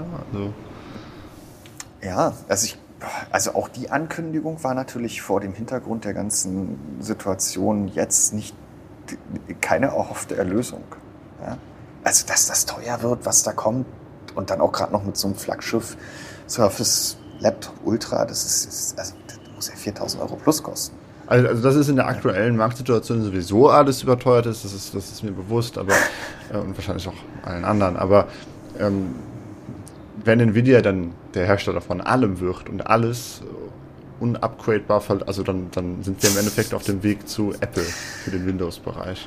A: Also auch die Ankündigung war natürlich vor dem Hintergrund der ganzen Situation jetzt keine erhoffte Erlösung. Ja? Also dass das teuer wird, was da kommt und dann auch gerade noch mit so einem Flaggschiff Surface Laptop Ultra, das muss ja 4.000 Euro plus kosten.
B: Also das ist in der aktuellen Marktsituation sowieso alles überteuert ist, das ist mir bewusst, aber und wahrscheinlich auch allen anderen. Aber wenn Nvidia dann der Hersteller von allem wird und alles unupgradebar, also dann sind wir im Endeffekt auf dem Weg zu Apple für den Windows-Bereich.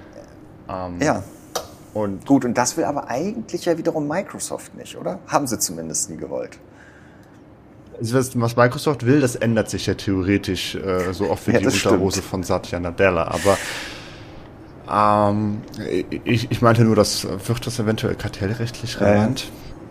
B: Und
A: gut, und das will aber eigentlich ja wiederum Microsoft nicht, oder? Haben sie zumindest nie gewollt.
B: Was Microsoft will, das ändert sich ja theoretisch so oft wie die Unterhose von Satya Nadella. Aber ich meinte nur, wird das eventuell kartellrechtlich relevant?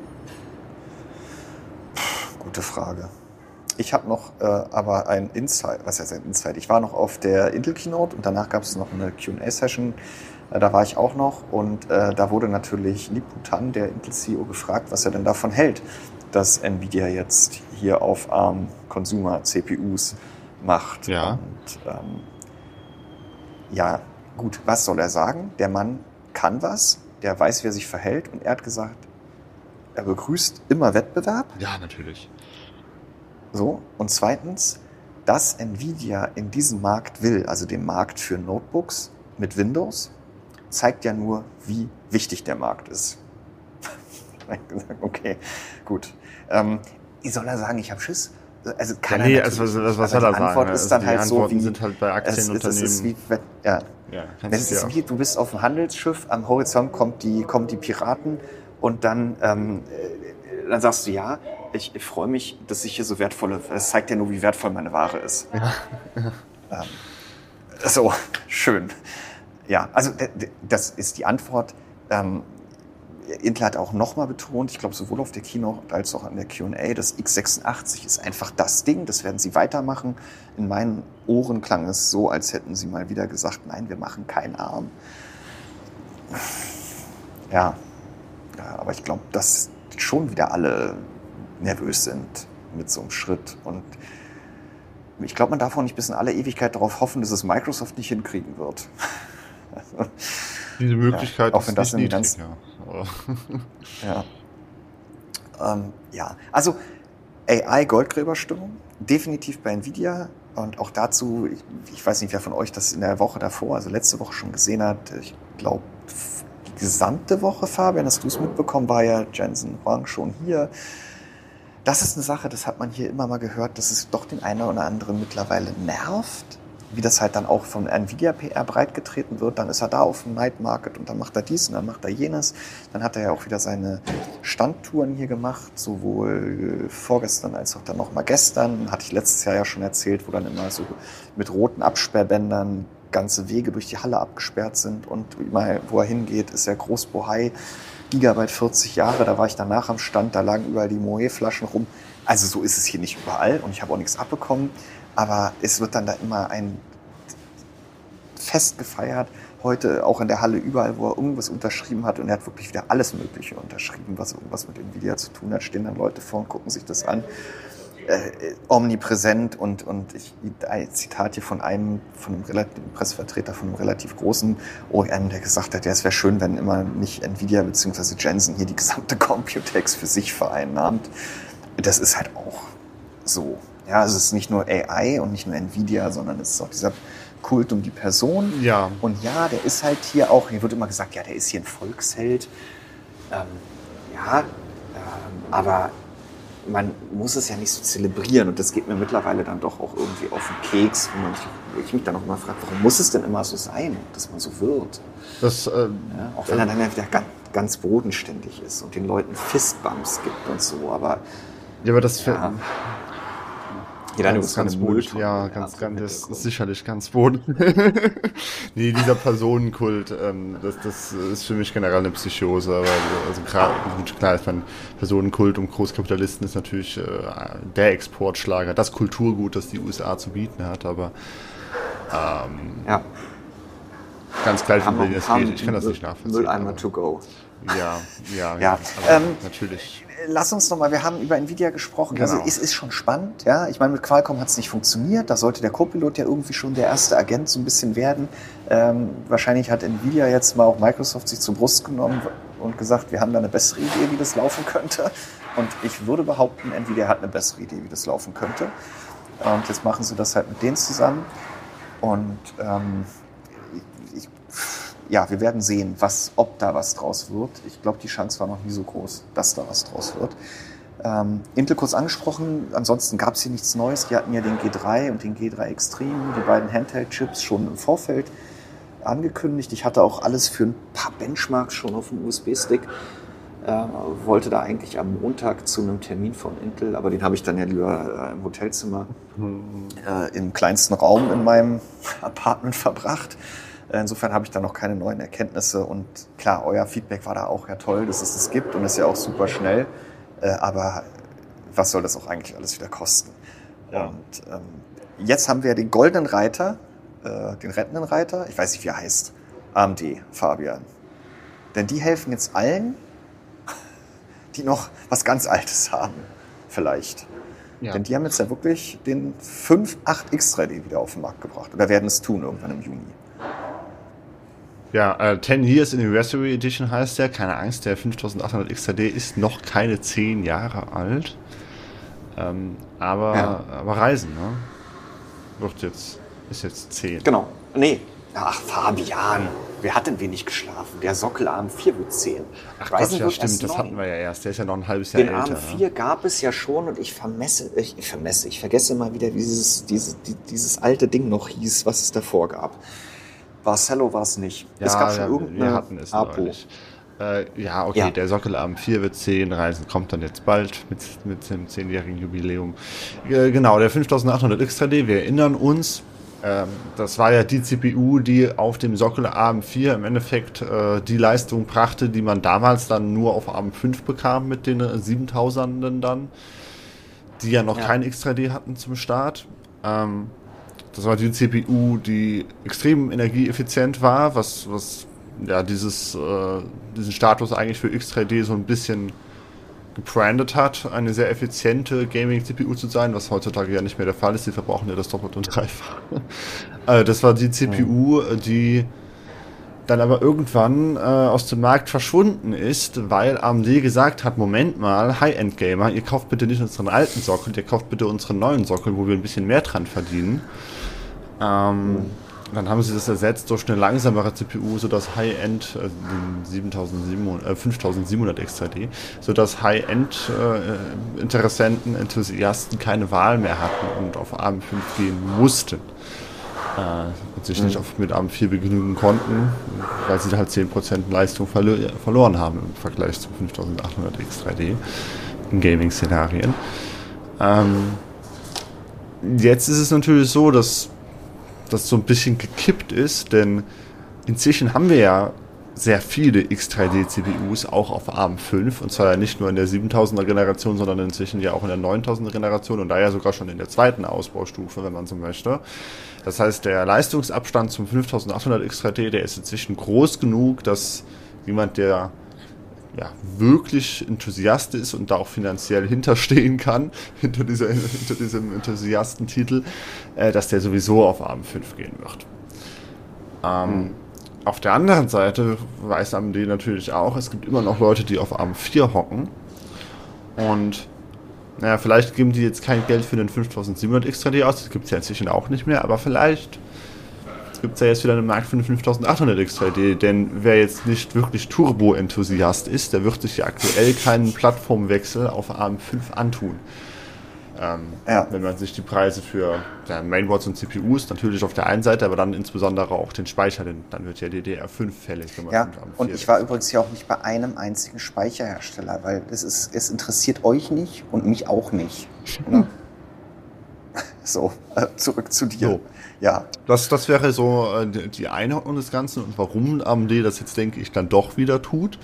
A: Gute Frage. Ich habe noch aber ein Insight, was heißt ein Insight? Ich war noch auf der Intel Keynote und danach gab es noch eine Q&A-Session. Da war ich auch noch und da wurde natürlich Lip-Bu Tan, der Intel-CEO, gefragt, was er denn davon hält, dass Nvidia jetzt hier auf ARM Consumer-CPUs macht.
B: Ja.
A: Und ja, gut, was soll er sagen? Der Mann kann was, der weiß, wie er sich verhält und er hat gesagt, er begrüßt immer Wettbewerb.
B: Ja, natürlich.
A: So, und zweitens, dass Nvidia in diesen Markt will, also den Markt für Notebooks mit Windows, zeigt ja nur, wie wichtig der Markt ist. Okay, gut. wie soll er sagen, ich habe Schiss? Also
B: Ja, nee, also was soll er sagen?
A: Die Antwort ist dann
B: die
A: halt so
B: Antworten
A: wie...
B: sind halt bei Aktienunternehmen...
A: Es ist wie, ja.
B: Ja,
A: Es ist wie, du bist auf dem Handelsschiff, am Horizont kommen die Piraten und dann sagst du, ja, ich freue mich, dass ich hier so wertvolle... Es zeigt ja nur, wie wertvoll meine Ware ist.
B: Ja.
A: So, schön. Ja, also das ist die Antwort. Intel hat auch nochmal betont, ich glaube sowohl auf der Keynote als auch an der Q&A, das x86 ist einfach das Ding, das werden sie weitermachen. In meinen Ohren klang es so, als hätten sie mal wieder gesagt, nein, wir machen keinen ARM. Ja, aber ich glaube, dass schon wieder alle nervös sind mit so einem Schritt. Und ich glaube, man darf auch nicht bis in alle Ewigkeit darauf hoffen, dass es Microsoft nicht hinkriegen wird. Also,
B: diese Möglichkeit
A: auch wenn das
B: nicht
A: niedrig,
B: ja.
A: Ja, also AI-Goldgräberstimmung, definitiv bei Nvidia. Und auch dazu, ich weiß nicht, wer von euch das in der Woche davor, also letzte Woche schon gesehen hat. Ich glaube, die gesamte Woche, Fabian, hast du es mitbekommen, war ja Jensen Huang schon hier. Das ist eine Sache, das hat man hier immer mal gehört, dass es doch den einen oder anderen mittlerweile nervt, wie das halt dann auch von Nvidia PR breitgetreten wird. Dann ist er da auf dem Night Market und dann macht er dies und dann macht er jenes. Dann hat er ja auch wieder seine Standtouren hier gemacht, sowohl vorgestern als auch dann noch mal gestern. Hatte ich letztes Jahr ja schon erzählt, wo dann immer so mit roten Absperrbändern ganze Wege durch die Halle abgesperrt sind und immer, wo er hingeht, ist ja Großbohai, Gigabyte 40 Jahre, da war ich danach am Stand, da lagen überall die Moe-Flaschen rum. Also so ist es hier nicht überall und ich habe auch nichts abbekommen. Aber es wird dann da immer ein Fest gefeiert. Heute auch in der Halle überall, wo er irgendwas unterschrieben hat. Und er hat wirklich wieder alles Mögliche unterschrieben, was irgendwas mit Nvidia zu tun hat. Stehen dann Leute vor und gucken sich das an. Omnipräsent und ein Zitat hier von einem Pressevertreter von einem relativ großen OEM, der gesagt hat, ja, es wäre schön, wenn immer nicht Nvidia bzw. Jensen hier die gesamte Computex für sich vereinnahmt. Das ist halt auch so. Ja, es ist nicht nur AI und nicht nur Nvidia, sondern es ist auch dieser Kult um die Person.
B: Ja.
A: Und ja, der ist halt hier auch, hier wird immer gesagt, ja, der ist hier ein Volksheld. Aber man muss es ja nicht so zelebrieren und das geht mir mittlerweile dann doch auch irgendwie auf den Keks. Und ich mich dann auch mal frage, warum muss es denn immer so sein, dass man so wird? Auch wenn er dann ja wieder ganz bodenständig ist und den Leuten Fistbumps gibt und so, aber...
B: Ja, aber das...
A: Ja.
B: Ganz boden. Ja, das ist sicherlich ganz boden. Nee, dieser Personenkult, das ist für mich generell eine Psychose. Aber also klar ist man Personenkult und Großkapitalisten ist natürlich der Exportschlager, das Kulturgut, das die USA zu bieten hat. Aber ganz gleich, wie das geht. Ich kann das nicht nachvollziehen.
A: Mülleimer to go.
B: Ja. Natürlich.
A: Lass uns nochmal, wir haben über Nvidia gesprochen,
B: genau.
A: Also es ist schon spannend, ja. Ich meine, mit Qualcomm hat es nicht funktioniert, da sollte der Copilot ja irgendwie schon der erste Agent so ein bisschen werden. Wahrscheinlich hat Nvidia jetzt mal auch Microsoft sich zur Brust genommen und gesagt, wir haben da eine bessere Idee, wie das laufen könnte. Und ich würde behaupten, Nvidia hat eine bessere Idee, wie das laufen könnte. Und jetzt machen sie das halt mit denen zusammen. Und wir werden sehen, ob da was draus wird. Ich glaube, die Chance war noch nie so groß, dass da was draus wird. Intel kurz angesprochen, ansonsten gab es hier nichts Neues. Die hatten ja den G3 und den G3 Extreme, die beiden Handheld-Chips schon im Vorfeld angekündigt. Ich hatte auch alles für ein paar Benchmarks schon auf dem USB-Stick. Wollte da eigentlich am Montag zu einem Termin von Intel, aber den habe ich dann ja lieber im Hotelzimmer im kleinsten Raum in meinem Apartment verbracht. Insofern habe ich da noch keine neuen Erkenntnisse und klar, euer Feedback war da auch ja toll, dass es das gibt und ist ja auch super schnell, aber was soll das auch eigentlich alles wieder kosten? Ja. Und jetzt haben wir den goldenen Reiter, den rettenden Reiter, ich weiß nicht, wie er heißt, AMD, Fabian. Denn die helfen jetzt allen, die noch was ganz Altes haben, vielleicht. Ja. Denn die haben jetzt ja wirklich den 5.8X3D wieder auf den Markt gebracht oder werden es tun irgendwann im Juni.
B: Ja, 10 Years Anniversary Edition heißt der. Keine Angst, der 5800 XHD ist noch keine 10 Jahre alt. Aber Ryzen, ne? Ist jetzt 10.
A: Genau. Nee. Ach, Fabian. wer hat denn wenig geschlafen? Der Sockel AM4 wird 10.
B: Ach Gott, ja stimmt, das hatten wir ja erst. Der ist ja noch ein halbes Jahr älter.
A: Den AM4 gab es ja schon und ich vergesse mal wieder, wie dieses alte Ding noch hieß, was es davor gab. Barcello war es nicht.
B: Ja,
A: es gab schon irgendeine
B: wir hatten es neulich. Okay, der Sockel AM4 wird 10, Reisen kommt dann jetzt bald mit dem 10-jährigen Jubiläum. Genau, der 5800 X3D, wir erinnern uns, das war ja die CPU, die auf dem Sockel AM4 im Endeffekt die Leistung brachte, die man damals dann nur auf AM5 bekam mit den 7000ern dann, die ja noch kein X3D hatten zum Start. Das war die CPU, die extrem energieeffizient war, was ja diesen Status eigentlich für X3D so ein bisschen gebrandet hat, eine sehr effiziente Gaming-CPU zu sein, was heutzutage ja nicht mehr der Fall ist. Die verbrauchen ja das Doppelt- und Dreifache. Das war die CPU, die dann aber irgendwann aus dem Markt verschwunden ist, weil AMD gesagt hat, Moment mal, High-End-Gamer, ihr kauft bitte nicht unseren alten Sockel, ihr kauft bitte unseren neuen Sockel, wo wir ein bisschen mehr dran verdienen. Dann haben sie das ersetzt durch eine langsamere CPU, sodass High-End, den 5700 X3D, sodass High-End Enthusiasten keine Wahl mehr hatten und auf AM5 gehen mussten. Und sich nicht mit AM4 begnügen konnten, weil sie halt 10% Leistung verloren haben im Vergleich zum 5800 X3D in Gaming-Szenarien. Jetzt ist es natürlich so, dass das so ein bisschen gekippt ist, denn inzwischen haben wir ja sehr viele X3D-CPUs auch auf ARM5 und zwar ja nicht nur in der 7000er Generation, sondern inzwischen ja auch in der 9000er Generation und daher sogar schon in der zweiten Ausbaustufe, wenn man so möchte. Das heißt, der Leistungsabstand zum 5800 X3D, der ist inzwischen groß genug, dass jemand, der ja wirklich Enthusiast ist und da auch finanziell hinterstehen kann, hinter diesem Enthusiastentitel, dass der sowieso auf ARM5 gehen wird. Auf der anderen Seite weiß AMD natürlich auch, es gibt immer noch Leute, die auf ARM4 hocken und naja, vielleicht geben die jetzt kein Geld für den 5700 X3D aus, das gibt es ja inzwischen auch nicht mehr, aber vielleicht gibt es ja jetzt wieder einen Markt für den 5800 X3D, denn wer jetzt nicht wirklich Turbo-Enthusiast ist, der wird sich ja aktuell keinen Plattformwechsel auf ARM5 antun. Wenn man sich die Preise für Mainboards und CPUs natürlich auf der einen Seite, aber dann insbesondere auch den Speicher, denn dann wird ja DDR5 fällig. Wenn man
A: und ich war übrigens ja auch nicht bei einem einzigen Speicherhersteller, weil es interessiert euch nicht und mich auch nicht. Ne? So, zurück zu dir.
B: So. Ja. Das wäre so die Einordnung des Ganzen und warum AMD das jetzt, denke ich, dann doch wieder tut.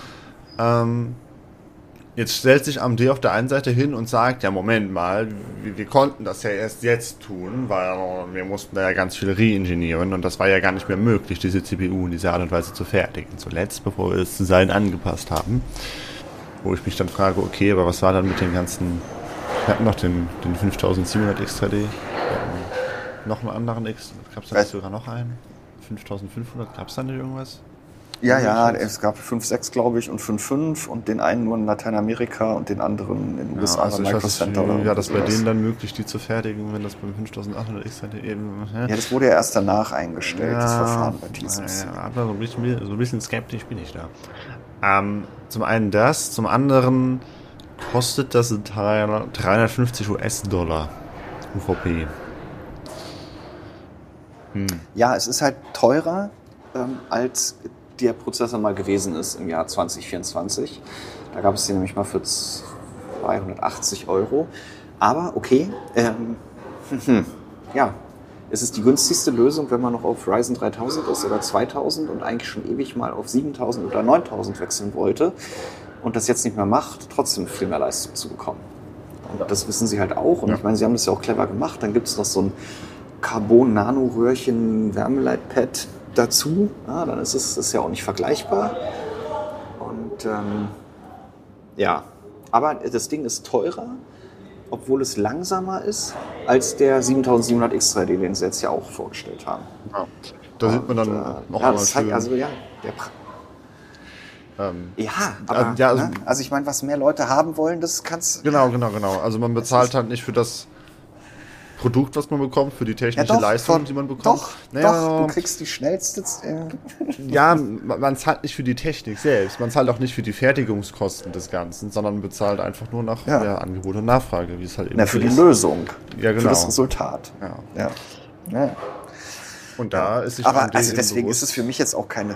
B: Jetzt stellt sich AMD auf der einen Seite hin und sagt, ja Moment mal, wir konnten das ja erst jetzt tun, weil wir mussten da ja ganz viel reingenieren und das war ja gar nicht mehr möglich, diese CPU in dieser Art und Weise zu fertigen. Zuletzt, bevor wir das Design angepasst haben, wo ich mich dann frage, okay, aber was war dann mit den ganzen, wir hatten noch den 5700 X3D, noch einen anderen X, gab es da nicht sogar noch einen? 5500, gab es da nicht irgendwas?
A: Ja, es gab 5.6, glaube ich, und 5.5 und den einen nur in Lateinamerika und den anderen in den USA.
B: Also Microcenter das bei denen dann möglich, die zu fertigen, wenn das beim 5800 X halt eben...
A: Ja, das wurde ja erst danach eingestellt, das Verfahren bei diesem.
B: Aber so ein bisschen skeptisch bin ich da. Zum einen das, zum anderen kostet das 350 US-Dollar UVP.
A: Ja, es ist halt teurer als der Prozessor mal gewesen ist im Jahr 2024. Da gab es den nämlich mal für 280 €. Aber okay, ja, es ist die günstigste Lösung, wenn man noch auf Ryzen 3000 ist oder 2000 und eigentlich schon ewig mal auf 7000 oder 9000 wechseln wollte und das jetzt nicht mehr macht, trotzdem viel mehr Leistung zu bekommen. Und das wissen sie halt auch. Und ich meine, sie haben das ja auch clever gemacht. Dann gibt es noch so ein Carbon-Nano-Röhrchen-Wärmeleitpad dazu, dann ist es ja auch nicht vergleichbar. Und ja, aber das Ding ist teurer, obwohl es langsamer ist als der 7700 X3D, den sie jetzt ja auch vorgestellt haben.
B: Ja, da sieht man dann noch mal schön.
A: Also also ich meine, was mehr Leute haben wollen, das kannst
B: Genau. Also man bezahlt halt nicht für das Produkt, was man bekommt, für die technische
A: doch,
B: Leistung, die man bekommt.
A: Doch,
B: naja,
A: du kriegst die schnellste...
B: Ja, man zahlt nicht für die Technik selbst, man zahlt auch nicht für die Fertigungskosten des Ganzen, sondern bezahlt einfach nur nach Angebot und Nachfrage, wie es halt eben
A: für die Lösung,
B: ja, genau.
A: für das Resultat. Ja.
B: Und da ist sich
A: aber
B: AMD
A: also deswegen
B: bewusst,
A: ist es für mich jetzt auch keine...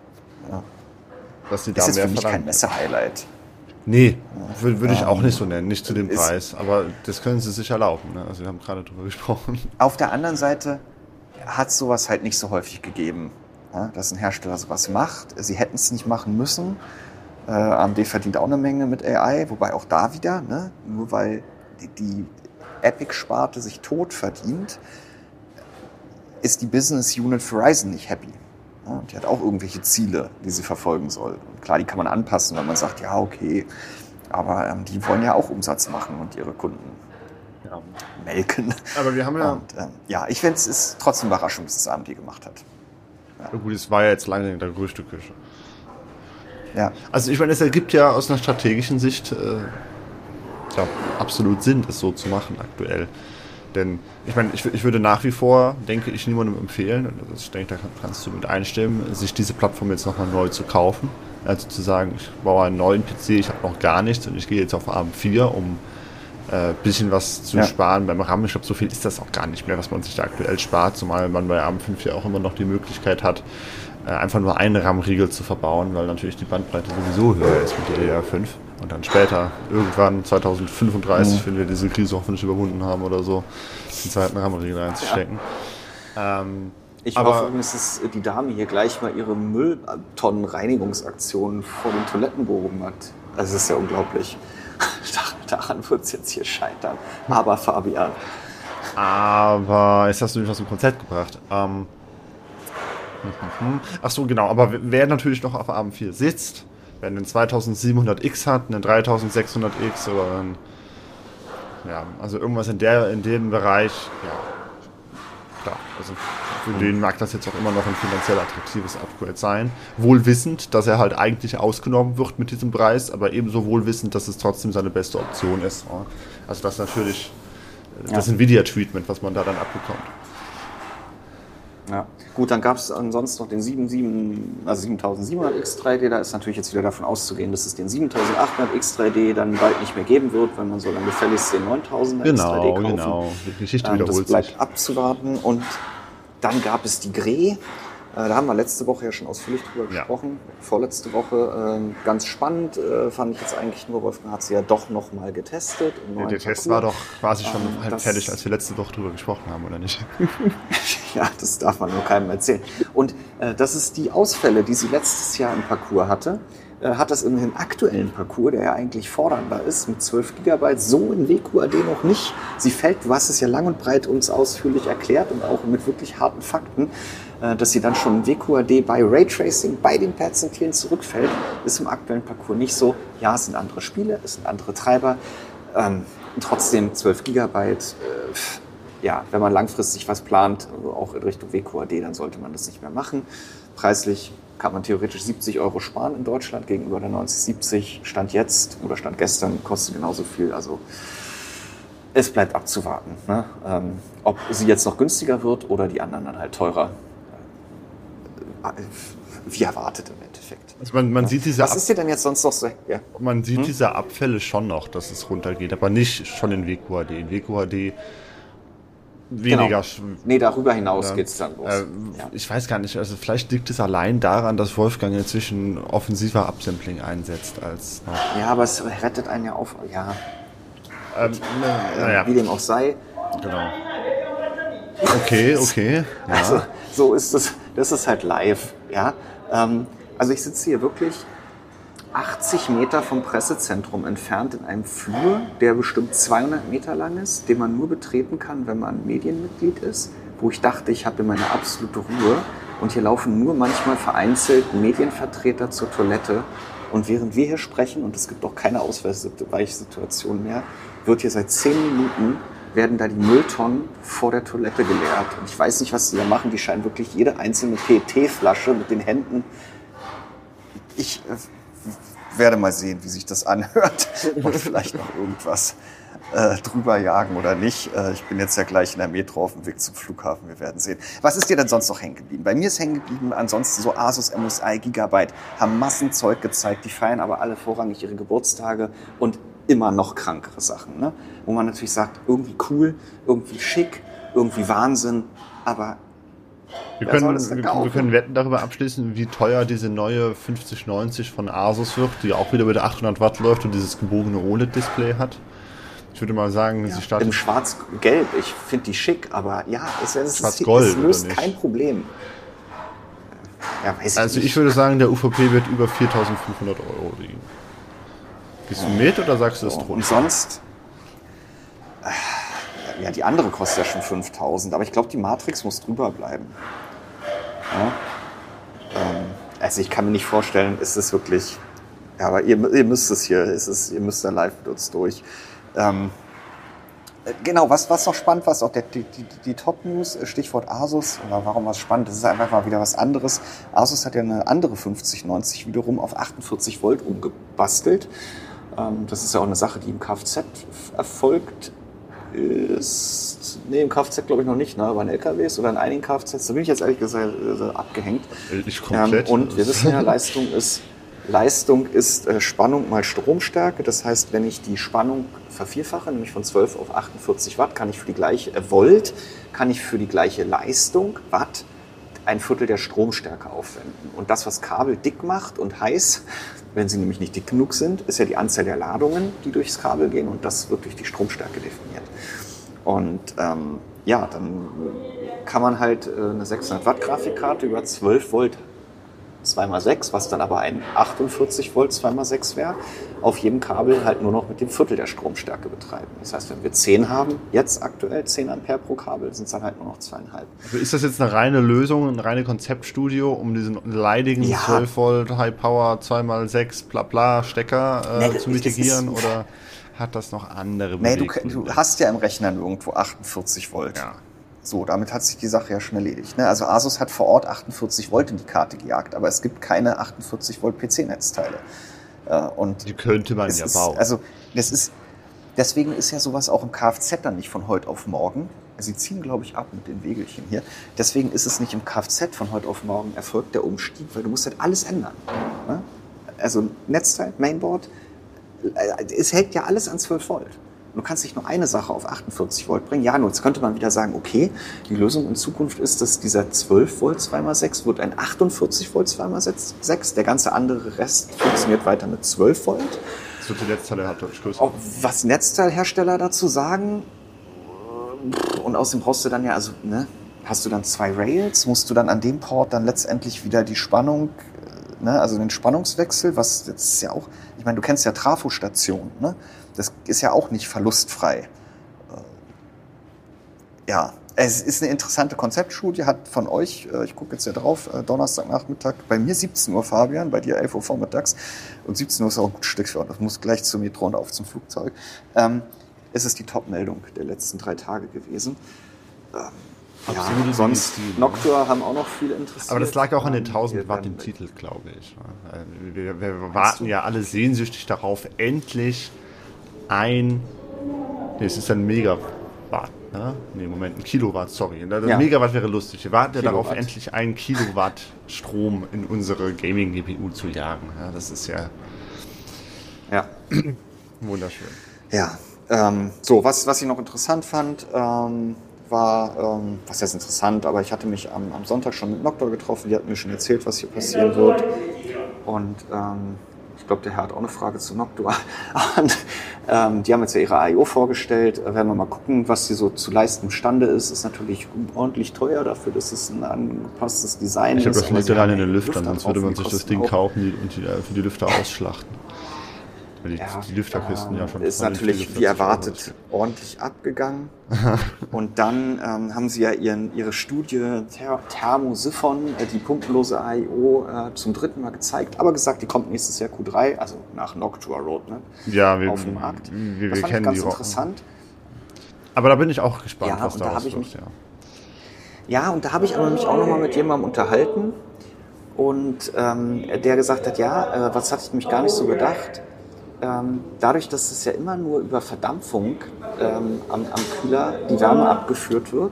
B: dass sie da
A: ist jetzt
B: mehr
A: für mich kein
B: verlangen.
A: Messe-Highlight.
B: Nee, würde ich auch nicht so nennen, nicht zu dem Preis, aber das können sie sich erlauben. Ne? Also wir haben gerade drüber gesprochen.
A: Auf der anderen Seite hat es sowas halt nicht so häufig gegeben, ja, dass ein Hersteller sowas macht. Sie hätten es nicht machen müssen. AMD verdient auch eine Menge mit AI, wobei auch da wieder, ne, nur weil die Epic-Sparte sich tot verdient, ist die Business Unit für Ryzen nicht happy. Ja, und die hat auch irgendwelche Ziele, die sie verfolgen soll. Und klar, die kann man anpassen, wenn man sagt, ja, okay, aber die wollen ja auch Umsatz machen und ihre Kunden melken.
B: Aber wir haben ja...
A: Und, ich finde, es ist trotzdem überraschend, dass es AMD gemacht hat.
B: Ja. Gut, es war ja jetzt lange in der Gerüchteküche.
A: Ja.
B: Also ich meine, es ergibt ja aus einer strategischen Sicht absolut Sinn, das so zu machen aktuell. Denn ich meine, ich würde nach wie vor, denke ich, niemandem empfehlen, ich denke, da kannst du mit einstimmen, sich diese Plattform jetzt nochmal neu zu kaufen. Also zu sagen, ich baue einen neuen PC, ich habe noch gar nichts und ich gehe jetzt auf ARM4, um ein bisschen was zu sparen beim RAM. Ich glaube, so viel ist das auch gar nicht mehr, was man sich da aktuell spart, zumal man bei ARM5 ja auch immer noch die Möglichkeit hat, einfach nur einen RAM-Riegel zu verbauen, weil natürlich die Bandbreite sowieso höher ist mit der DDR5. Und dann später, irgendwann 2035, wenn wir diese Krise hoffentlich überwunden haben oder so, den zweiten RAM-Riegel einzustecken.
A: Ich hoffe übrigens, dass die Dame hier gleich mal ihre Mülltonnen-Reinigungsaktion vor den Toiletten behoben hat. Das ist ja unglaublich. Daran wird es jetzt hier scheitern. Aber Fabian.
B: Aber jetzt hast du mich aus dem Konzept gebracht. Ach so, genau. Aber wer natürlich noch auf ARM4 sitzt, wer einen 2700X hat, einen 3600X oder einen, also irgendwas in dem Bereich, klar. Also für den mag das jetzt auch immer noch ein finanziell attraktives Upgrade sein. Wohl wissend, dass er halt eigentlich ausgenommen wird mit diesem Preis, aber ebenso wohl wissend, dass es trotzdem seine beste Option ist. Also das ist natürlich das Nvidia-Treatment, was man da dann abbekommt.
A: Ja, gut, dann gab es ansonsten noch den 7700X 3D. Da ist natürlich jetzt wieder davon auszugehen, dass es den 7800X 3D dann bald nicht mehr geben wird, wenn man so dann gefälligst den 9000er X 3D kaufen. Genau, die Geschichte wiederholt sich. Das bleibt abzuwarten. Und dann gab es die Gre. Da haben wir letzte Woche ja schon ausführlich drüber gesprochen. Vorletzte Woche ganz spannend, fand ich jetzt eigentlich nur, Wolfgang hat sie ja doch noch mal getestet.
B: Der Test war doch quasi schon halb fertig, als wir letzte Woche drüber gesprochen haben, oder nicht?
A: Ja, das darf man nur keinem erzählen. Und das ist die Ausfälle, die sie letztes Jahr im Parcours hatte. Hat das in den aktuellen Parcours, der ja eigentlich fordernder ist, mit 12 GB, so in WQAD noch nicht. Sie fällt, du hast es ja lang und breit uns ausführlich erklärt und auch mit wirklich harten Fakten, dass sie dann schon in WQAD bei Raytracing, bei den Pads und Tieren zurückfällt, ist im aktuellen Parcours nicht so. Ja, es sind andere Spiele, es sind andere Treiber, trotzdem 12 GB. Wenn man langfristig was plant, auch in Richtung WQAD, dann sollte man das nicht mehr machen. Preislich kann man theoretisch 70 € sparen in Deutschland gegenüber der 9070. Stand jetzt oder Stand gestern kostet genauso viel. Also es bleibt abzuwarten, ne? Ob sie jetzt noch günstiger wird oder die anderen dann halt teurer. Wie erwartet im Endeffekt.
B: Also man sieht diese
A: Was ist dir denn jetzt sonst noch so? Ja.
B: Man sieht diese Abfälle schon noch, dass es runtergeht, aber nicht schon in WQAD. In WQAD weniger.
A: Genau. Nee, darüber hinaus geht es dann los.
B: Ich weiß gar nicht, also vielleicht liegt es allein daran, dass Wolfgang inzwischen offensiver Upsampling einsetzt als noch.
A: Ja, aber es rettet einen ja auf. Ja.
B: Naja.
A: Wie dem auch sei.
B: Genau. Okay. Ja.
A: Also, so ist es. Das ist halt live. Ja. Also ich sitze hier wirklich 80 Meter vom Pressezentrum entfernt in einem Flur, der bestimmt 200 Meter lang ist, den man nur betreten kann, wenn man Medienmitglied ist, wo ich dachte, ich habe meine absolute Ruhe. Und hier laufen nur manchmal vereinzelt Medienvertreter zur Toilette. Und während wir hier sprechen, und es gibt auch keine Ausweichsituation mehr, wird hier seit 10 Minuten werden da die Mülltonnen vor der Toilette geleert. Und ich weiß nicht, was die da machen. Die scheinen wirklich jede einzelne PET-Flasche mit den Händen.
C: werde mal sehen, wie sich das anhört und vielleicht noch irgendwas drüber jagen oder nicht. Ich bin jetzt ja gleich in der Metro auf dem Weg zum Flughafen, wir werden sehen. Was ist dir denn sonst noch hängen geblieben? Bei mir ist hängen geblieben, ansonsten so Asus, MSI, Gigabyte, haben Massenzeug gezeigt, die feiern aber alle vorrangig ihre Geburtstage und immer noch krankere Sachen, ne? Wo man natürlich sagt, irgendwie cool, irgendwie schick, irgendwie Wahnsinn, aber
B: wir können Wetten darüber abschließen, wie teuer diese neue 5090 von Asus wird, die auch wieder mit 800 Watt läuft und dieses gebogene OLED-Display hat. Ich würde mal sagen, sie startet...
A: Im Schwarz-Gelb, ich finde die schick, aber ja, es
B: Schwarz-Gold,
A: löst kein Problem.
B: Ja, also ich würde sagen, der UVP wird über 4.500 Euro liegen. Gehst du mit oder sagst du es drunter?
A: Und sonst... Ja, die andere kostet ja schon 5.000, aber ich glaube, die Matrix muss drüber bleiben. Ja? Also ich kann mir nicht vorstellen, ist es wirklich... Ja, aber ihr müsst es hier, ihr müsst da live mit uns durch. Genau, was noch spannend war, ist auch die Top-News, Stichwort Asus. Warum was spannend? Das ist einfach mal wieder was anderes. Asus hat ja eine andere 5090 wiederum auf 48 Volt umgebastelt. Das ist ja auch eine Sache, die im Kfz erfolgt ist. Nee, im Kfz glaube ich noch nicht, ne? Aber in LKWs oder in einigen Kfz, da bin ich jetzt ehrlich gesagt abgehängt.
B: Ich komplett.
A: Und wir wissen ja, Leistung ist Spannung mal Stromstärke. Das heißt, wenn ich die Spannung vervierfache, nämlich von 12 auf 48 Watt, kann ich für die gleiche Volt, kann ich für die gleiche Leistung, Watt, ein Viertel der Stromstärke aufwenden. Und das, was Kabel dick macht und heiß, wenn sie nämlich nicht dick genug sind, ist ja die Anzahl der Ladungen, die durchs Kabel gehen, und das wird durch die Stromstärke definiert. Und dann kann man halt eine 600 Watt Grafikkarte über 12 Volt 2x6, was dann aber ein 48 Volt 2x6 wäre, auf jedem Kabel halt nur noch mit dem Viertel der Stromstärke betreiben. Das heißt, wenn wir 10 haben, jetzt aktuell 10 Ampere pro Kabel, sind es dann halt nur noch 2,5.
B: Also ist das jetzt eine reine Lösung, eine reine Konzeptstudio, um diesen leidigen 12 Volt High Power 2x6 Blabla Stecker zu mitigieren, oder hat das noch andere Beweggründe?
C: Du hast ja im Rechner irgendwo 48 Volt.
B: Ja.
C: So, damit hat sich die Sache ja schon erledigt. Ne? Also Asus hat vor Ort 48 Volt in die Karte gejagt, aber es gibt keine 48 Volt PC-Netzteile.
B: Die könnte man ja bauen.
C: Also deswegen ist ja sowas auch im Kfz dann nicht von heute auf morgen. Sie ziehen, glaube ich, ab mit den Wegelchen hier. Deswegen ist es nicht im Kfz von heute auf morgen erfolgt der Umstieg, weil du musst halt alles ändern. Ne? Also Netzteil, Mainboard, es hält ja alles an 12 Volt. Du kannst nicht nur eine Sache auf 48 Volt bringen. Ja, nun, jetzt könnte man wieder sagen, okay, die Lösung in Zukunft ist, dass dieser 12 Volt 2x6 wird ein 48 Volt 2x6. Der ganze andere Rest funktioniert weiter mit 12 Volt.
B: Das wird die Netzteile hat größer.
C: Auch was Netzteilhersteller dazu sagen. Und außerdem brauchst du dann ja, also, ne, hast du dann 2 Rails, musst du dann an dem Port dann letztendlich wieder die Spannung, ne, also den Spannungswechsel, was jetzt ja auch, ich meine, du kennst ja Trafostationen, ne? Das ist ja auch nicht verlustfrei. Ja, es ist eine interessante Konzeptstudie, hat von euch, ich gucke jetzt ja drauf, Donnerstagnachmittag, bei mir 17 Uhr, Fabian, bei dir 11 Uhr vormittags. Und 17 Uhr ist auch ein gutes Stück, das muss gleich zur Metro und auf zum Flugzeug. Es ist die Top-Meldung der letzten 3 Tage gewesen. Ja, sonst Noctua haben auch noch viele interessiert.
B: Aber das lag auch an den 1000 Watt im Titel, glaube ich. Wir warten ja alle sehnsüchtig darauf, endlich es ist ein Megawatt, ne? Nee, Moment, ein Kilowatt, sorry. Ja. Megawatt wäre lustig. Wir warten ja darauf, endlich 1 Kilowatt Strom in unsere Gaming-GPU zu jagen. Ja, das ist ja wunderschön.
C: Ja, so, was ich noch interessant fand, war, was heißt interessant, aber ich hatte mich am Sonntag schon mit Noctua getroffen, die hat mir schon erzählt, was hier passieren wird. Und ich glaube, der Herr hat auch eine Frage zu Noctua. Und die haben jetzt ja ihre AIO vorgestellt. Werden wir mal gucken, was sie so zu leisten imstande ist. Ist natürlich ordentlich teuer dafür, dass es ein angepasstes Design ist.
B: Ich habe das nicht allein in den Lüftern, sonst würde man sich das Ding kaufen und für die Lüfter ausschlachten. Die Lüfterkisten ja schon.
C: Ist natürlich wie erwartet ordentlich abgegangen. Und dann haben sie ja ihre Studie Thermosiphon, die pumpenlose AIO, zum 3. Mal gezeigt, aber gesagt, die kommt nächstes Jahr Q3, also nach Noctua Roadmap, auf den Markt.
B: Wir
C: das fand
B: kennen
C: ich ganz
B: die
C: interessant.
B: Aber da bin ich auch gespannt, was daraus wird.
C: Ja, und da habe ich aber mich auch nochmal mit jemandem unterhalten. Und der gesagt hat, ja, was hatte ich nämlich gar nicht so gedacht, dadurch, dass es ja immer nur über Verdampfung am Kühler die Wärme abgeführt wird,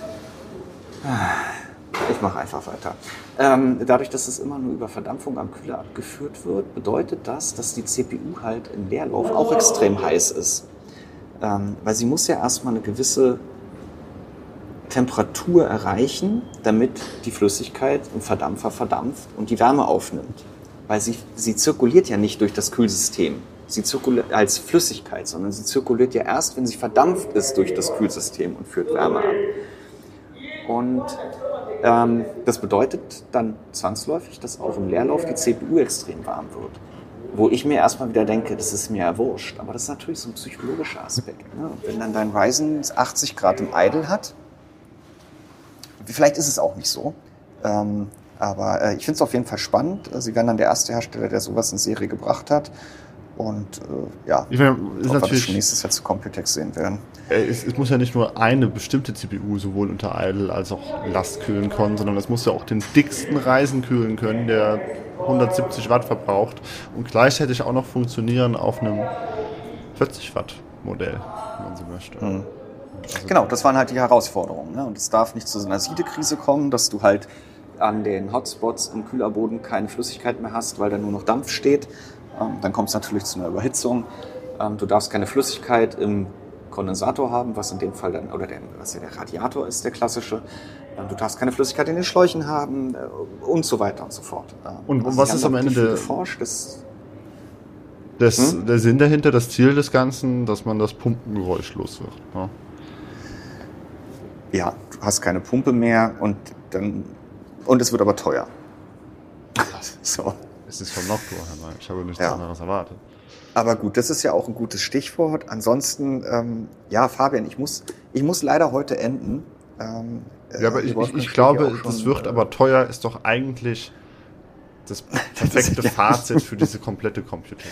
C: ich mache einfach weiter. Dadurch, dass es immer nur über Verdampfung am Kühler abgeführt wird, bedeutet das, dass die CPU halt im Leerlauf auch extrem heiß ist. Weil sie muss ja erstmal eine gewisse Temperatur erreichen, damit die Flüssigkeit im Verdampfer verdampft und die Wärme aufnimmt. Weil sie zirkuliert ja nicht durch das Kühlsystem. Sie zirkuliert als Flüssigkeit, sondern sie zirkuliert ja erst, wenn sie verdampft ist durch das Kühlsystem und führt Wärme ab. Und das bedeutet dann zwangsläufig, dass auch im Leerlauf die CPU extrem warm wird. Wo ich mir erstmal wieder denke, das ist mir ja wurscht. Aber das ist natürlich so ein psychologischer Aspekt. Ne? Wenn dann dein Ryzen 80 Grad im Idle hat, vielleicht ist es auch nicht so. Aber ich finde es auf jeden Fall spannend. Sie werden dann der erste Hersteller, der sowas in Serie gebracht hat. Und
B: ich meine,
C: ob wir das schon nächstes Jahr zu Computex sehen werden.
B: Es muss ja nicht nur eine bestimmte CPU sowohl unter Idle als auch Last kühlen können, sondern es muss ja auch den dicksten Ryzen kühlen können, der 170 Watt verbraucht und gleichzeitig auch noch funktionieren auf einem 40 Watt Modell, wenn man so möchte.
C: Mhm. Also genau, das waren halt die Herausforderungen. Ne? Und es darf nicht zu so einer Siedekrise kommen, dass du halt an den Hotspots im Kühlerboden keine Flüssigkeit mehr hast, weil da nur noch Dampf steht. Dann kommt es natürlich zu einer Überhitzung. Du darfst keine Flüssigkeit im Kondensator haben, was in dem Fall dann, oder was ja der Radiator ist, der klassische. Du darfst keine Flüssigkeit in den Schläuchen haben und so weiter und so fort.
B: Und was ist am Ende der Sinn dahinter, das Ziel des Ganzen, dass man das Pumpengeräusch los wird? Ja?
C: Ja, du hast keine Pumpe mehr und es wird aber teuer. So.
B: Es ist vom Noctua, ich habe nichts anderes erwartet.
C: Aber gut, das ist ja auch ein gutes Stichwort. Ansonsten, Fabian, ich muss leider heute enden.
B: Aber ich glaube, das wird aber teuer, ist doch eigentlich das perfekte Fazit für diese komplette Computex.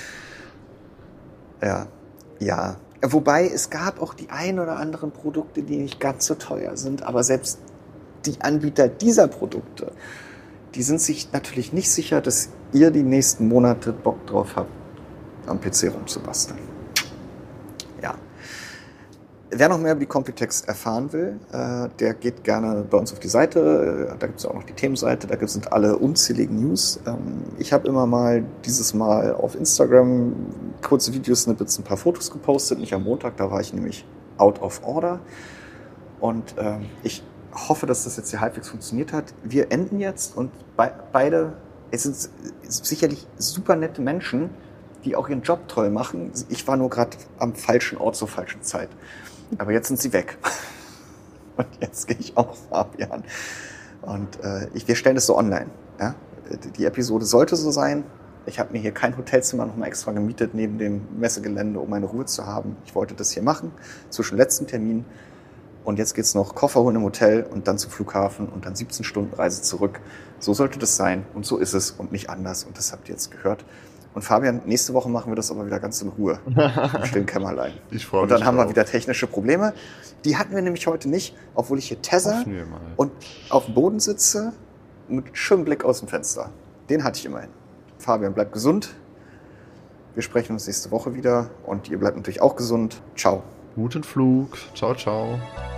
C: Ja. Wobei, es gab auch die ein oder anderen Produkte, die nicht ganz so teuer sind, aber selbst die Anbieter dieser Produkte, die sind sich natürlich nicht sicher, dass ihr die nächsten Monate Bock drauf habt, am PC rumzubasteln. Ja. Wer noch mehr über die Computex erfahren will, der geht gerne bei uns auf die Seite. Da gibt es auch noch die Themenseite, da sind alle unzähligen News. Ich habe immer mal dieses Mal auf Instagram kurze Videosnippets, ein paar Fotos gepostet. Nicht am Montag, da war ich nämlich out of order. Und ich hoffe, dass das jetzt hier halbwegs funktioniert hat. Wir enden jetzt und beide, es sind sicherlich super nette Menschen, die auch ihren Job toll machen. Ich war nur gerade am falschen Ort zur falschen Zeit. Aber jetzt sind sie weg. Und jetzt gehe ich auf Fabian. Und wir stellen das so online. Ja? Die Episode sollte so sein. Ich habe mir hier kein Hotelzimmer nochmal extra gemietet neben dem Messegelände, um meine Ruhe zu haben. Ich wollte das hier machen, zwischen letzten Termin. Und jetzt geht's noch Koffer holen im Hotel und dann zum Flughafen und dann 17 Stunden Reise zurück. So sollte das sein und so ist es und nicht anders. Und das habt ihr jetzt gehört. Und Fabian, nächste Woche machen wir das aber wieder ganz in Ruhe. Im stillen Kämmerlein.
B: Ich freue mich.
C: Und dann haben wir wieder technische Probleme. Die hatten wir nämlich heute nicht, obwohl ich hier tesse und auf dem Boden sitze mit schönem Blick aus dem Fenster. Den hatte ich immerhin. Fabian, bleibt gesund. Wir sprechen uns nächste Woche wieder und ihr bleibt natürlich auch gesund. Ciao.
B: Guten Flug. Ciao, ciao.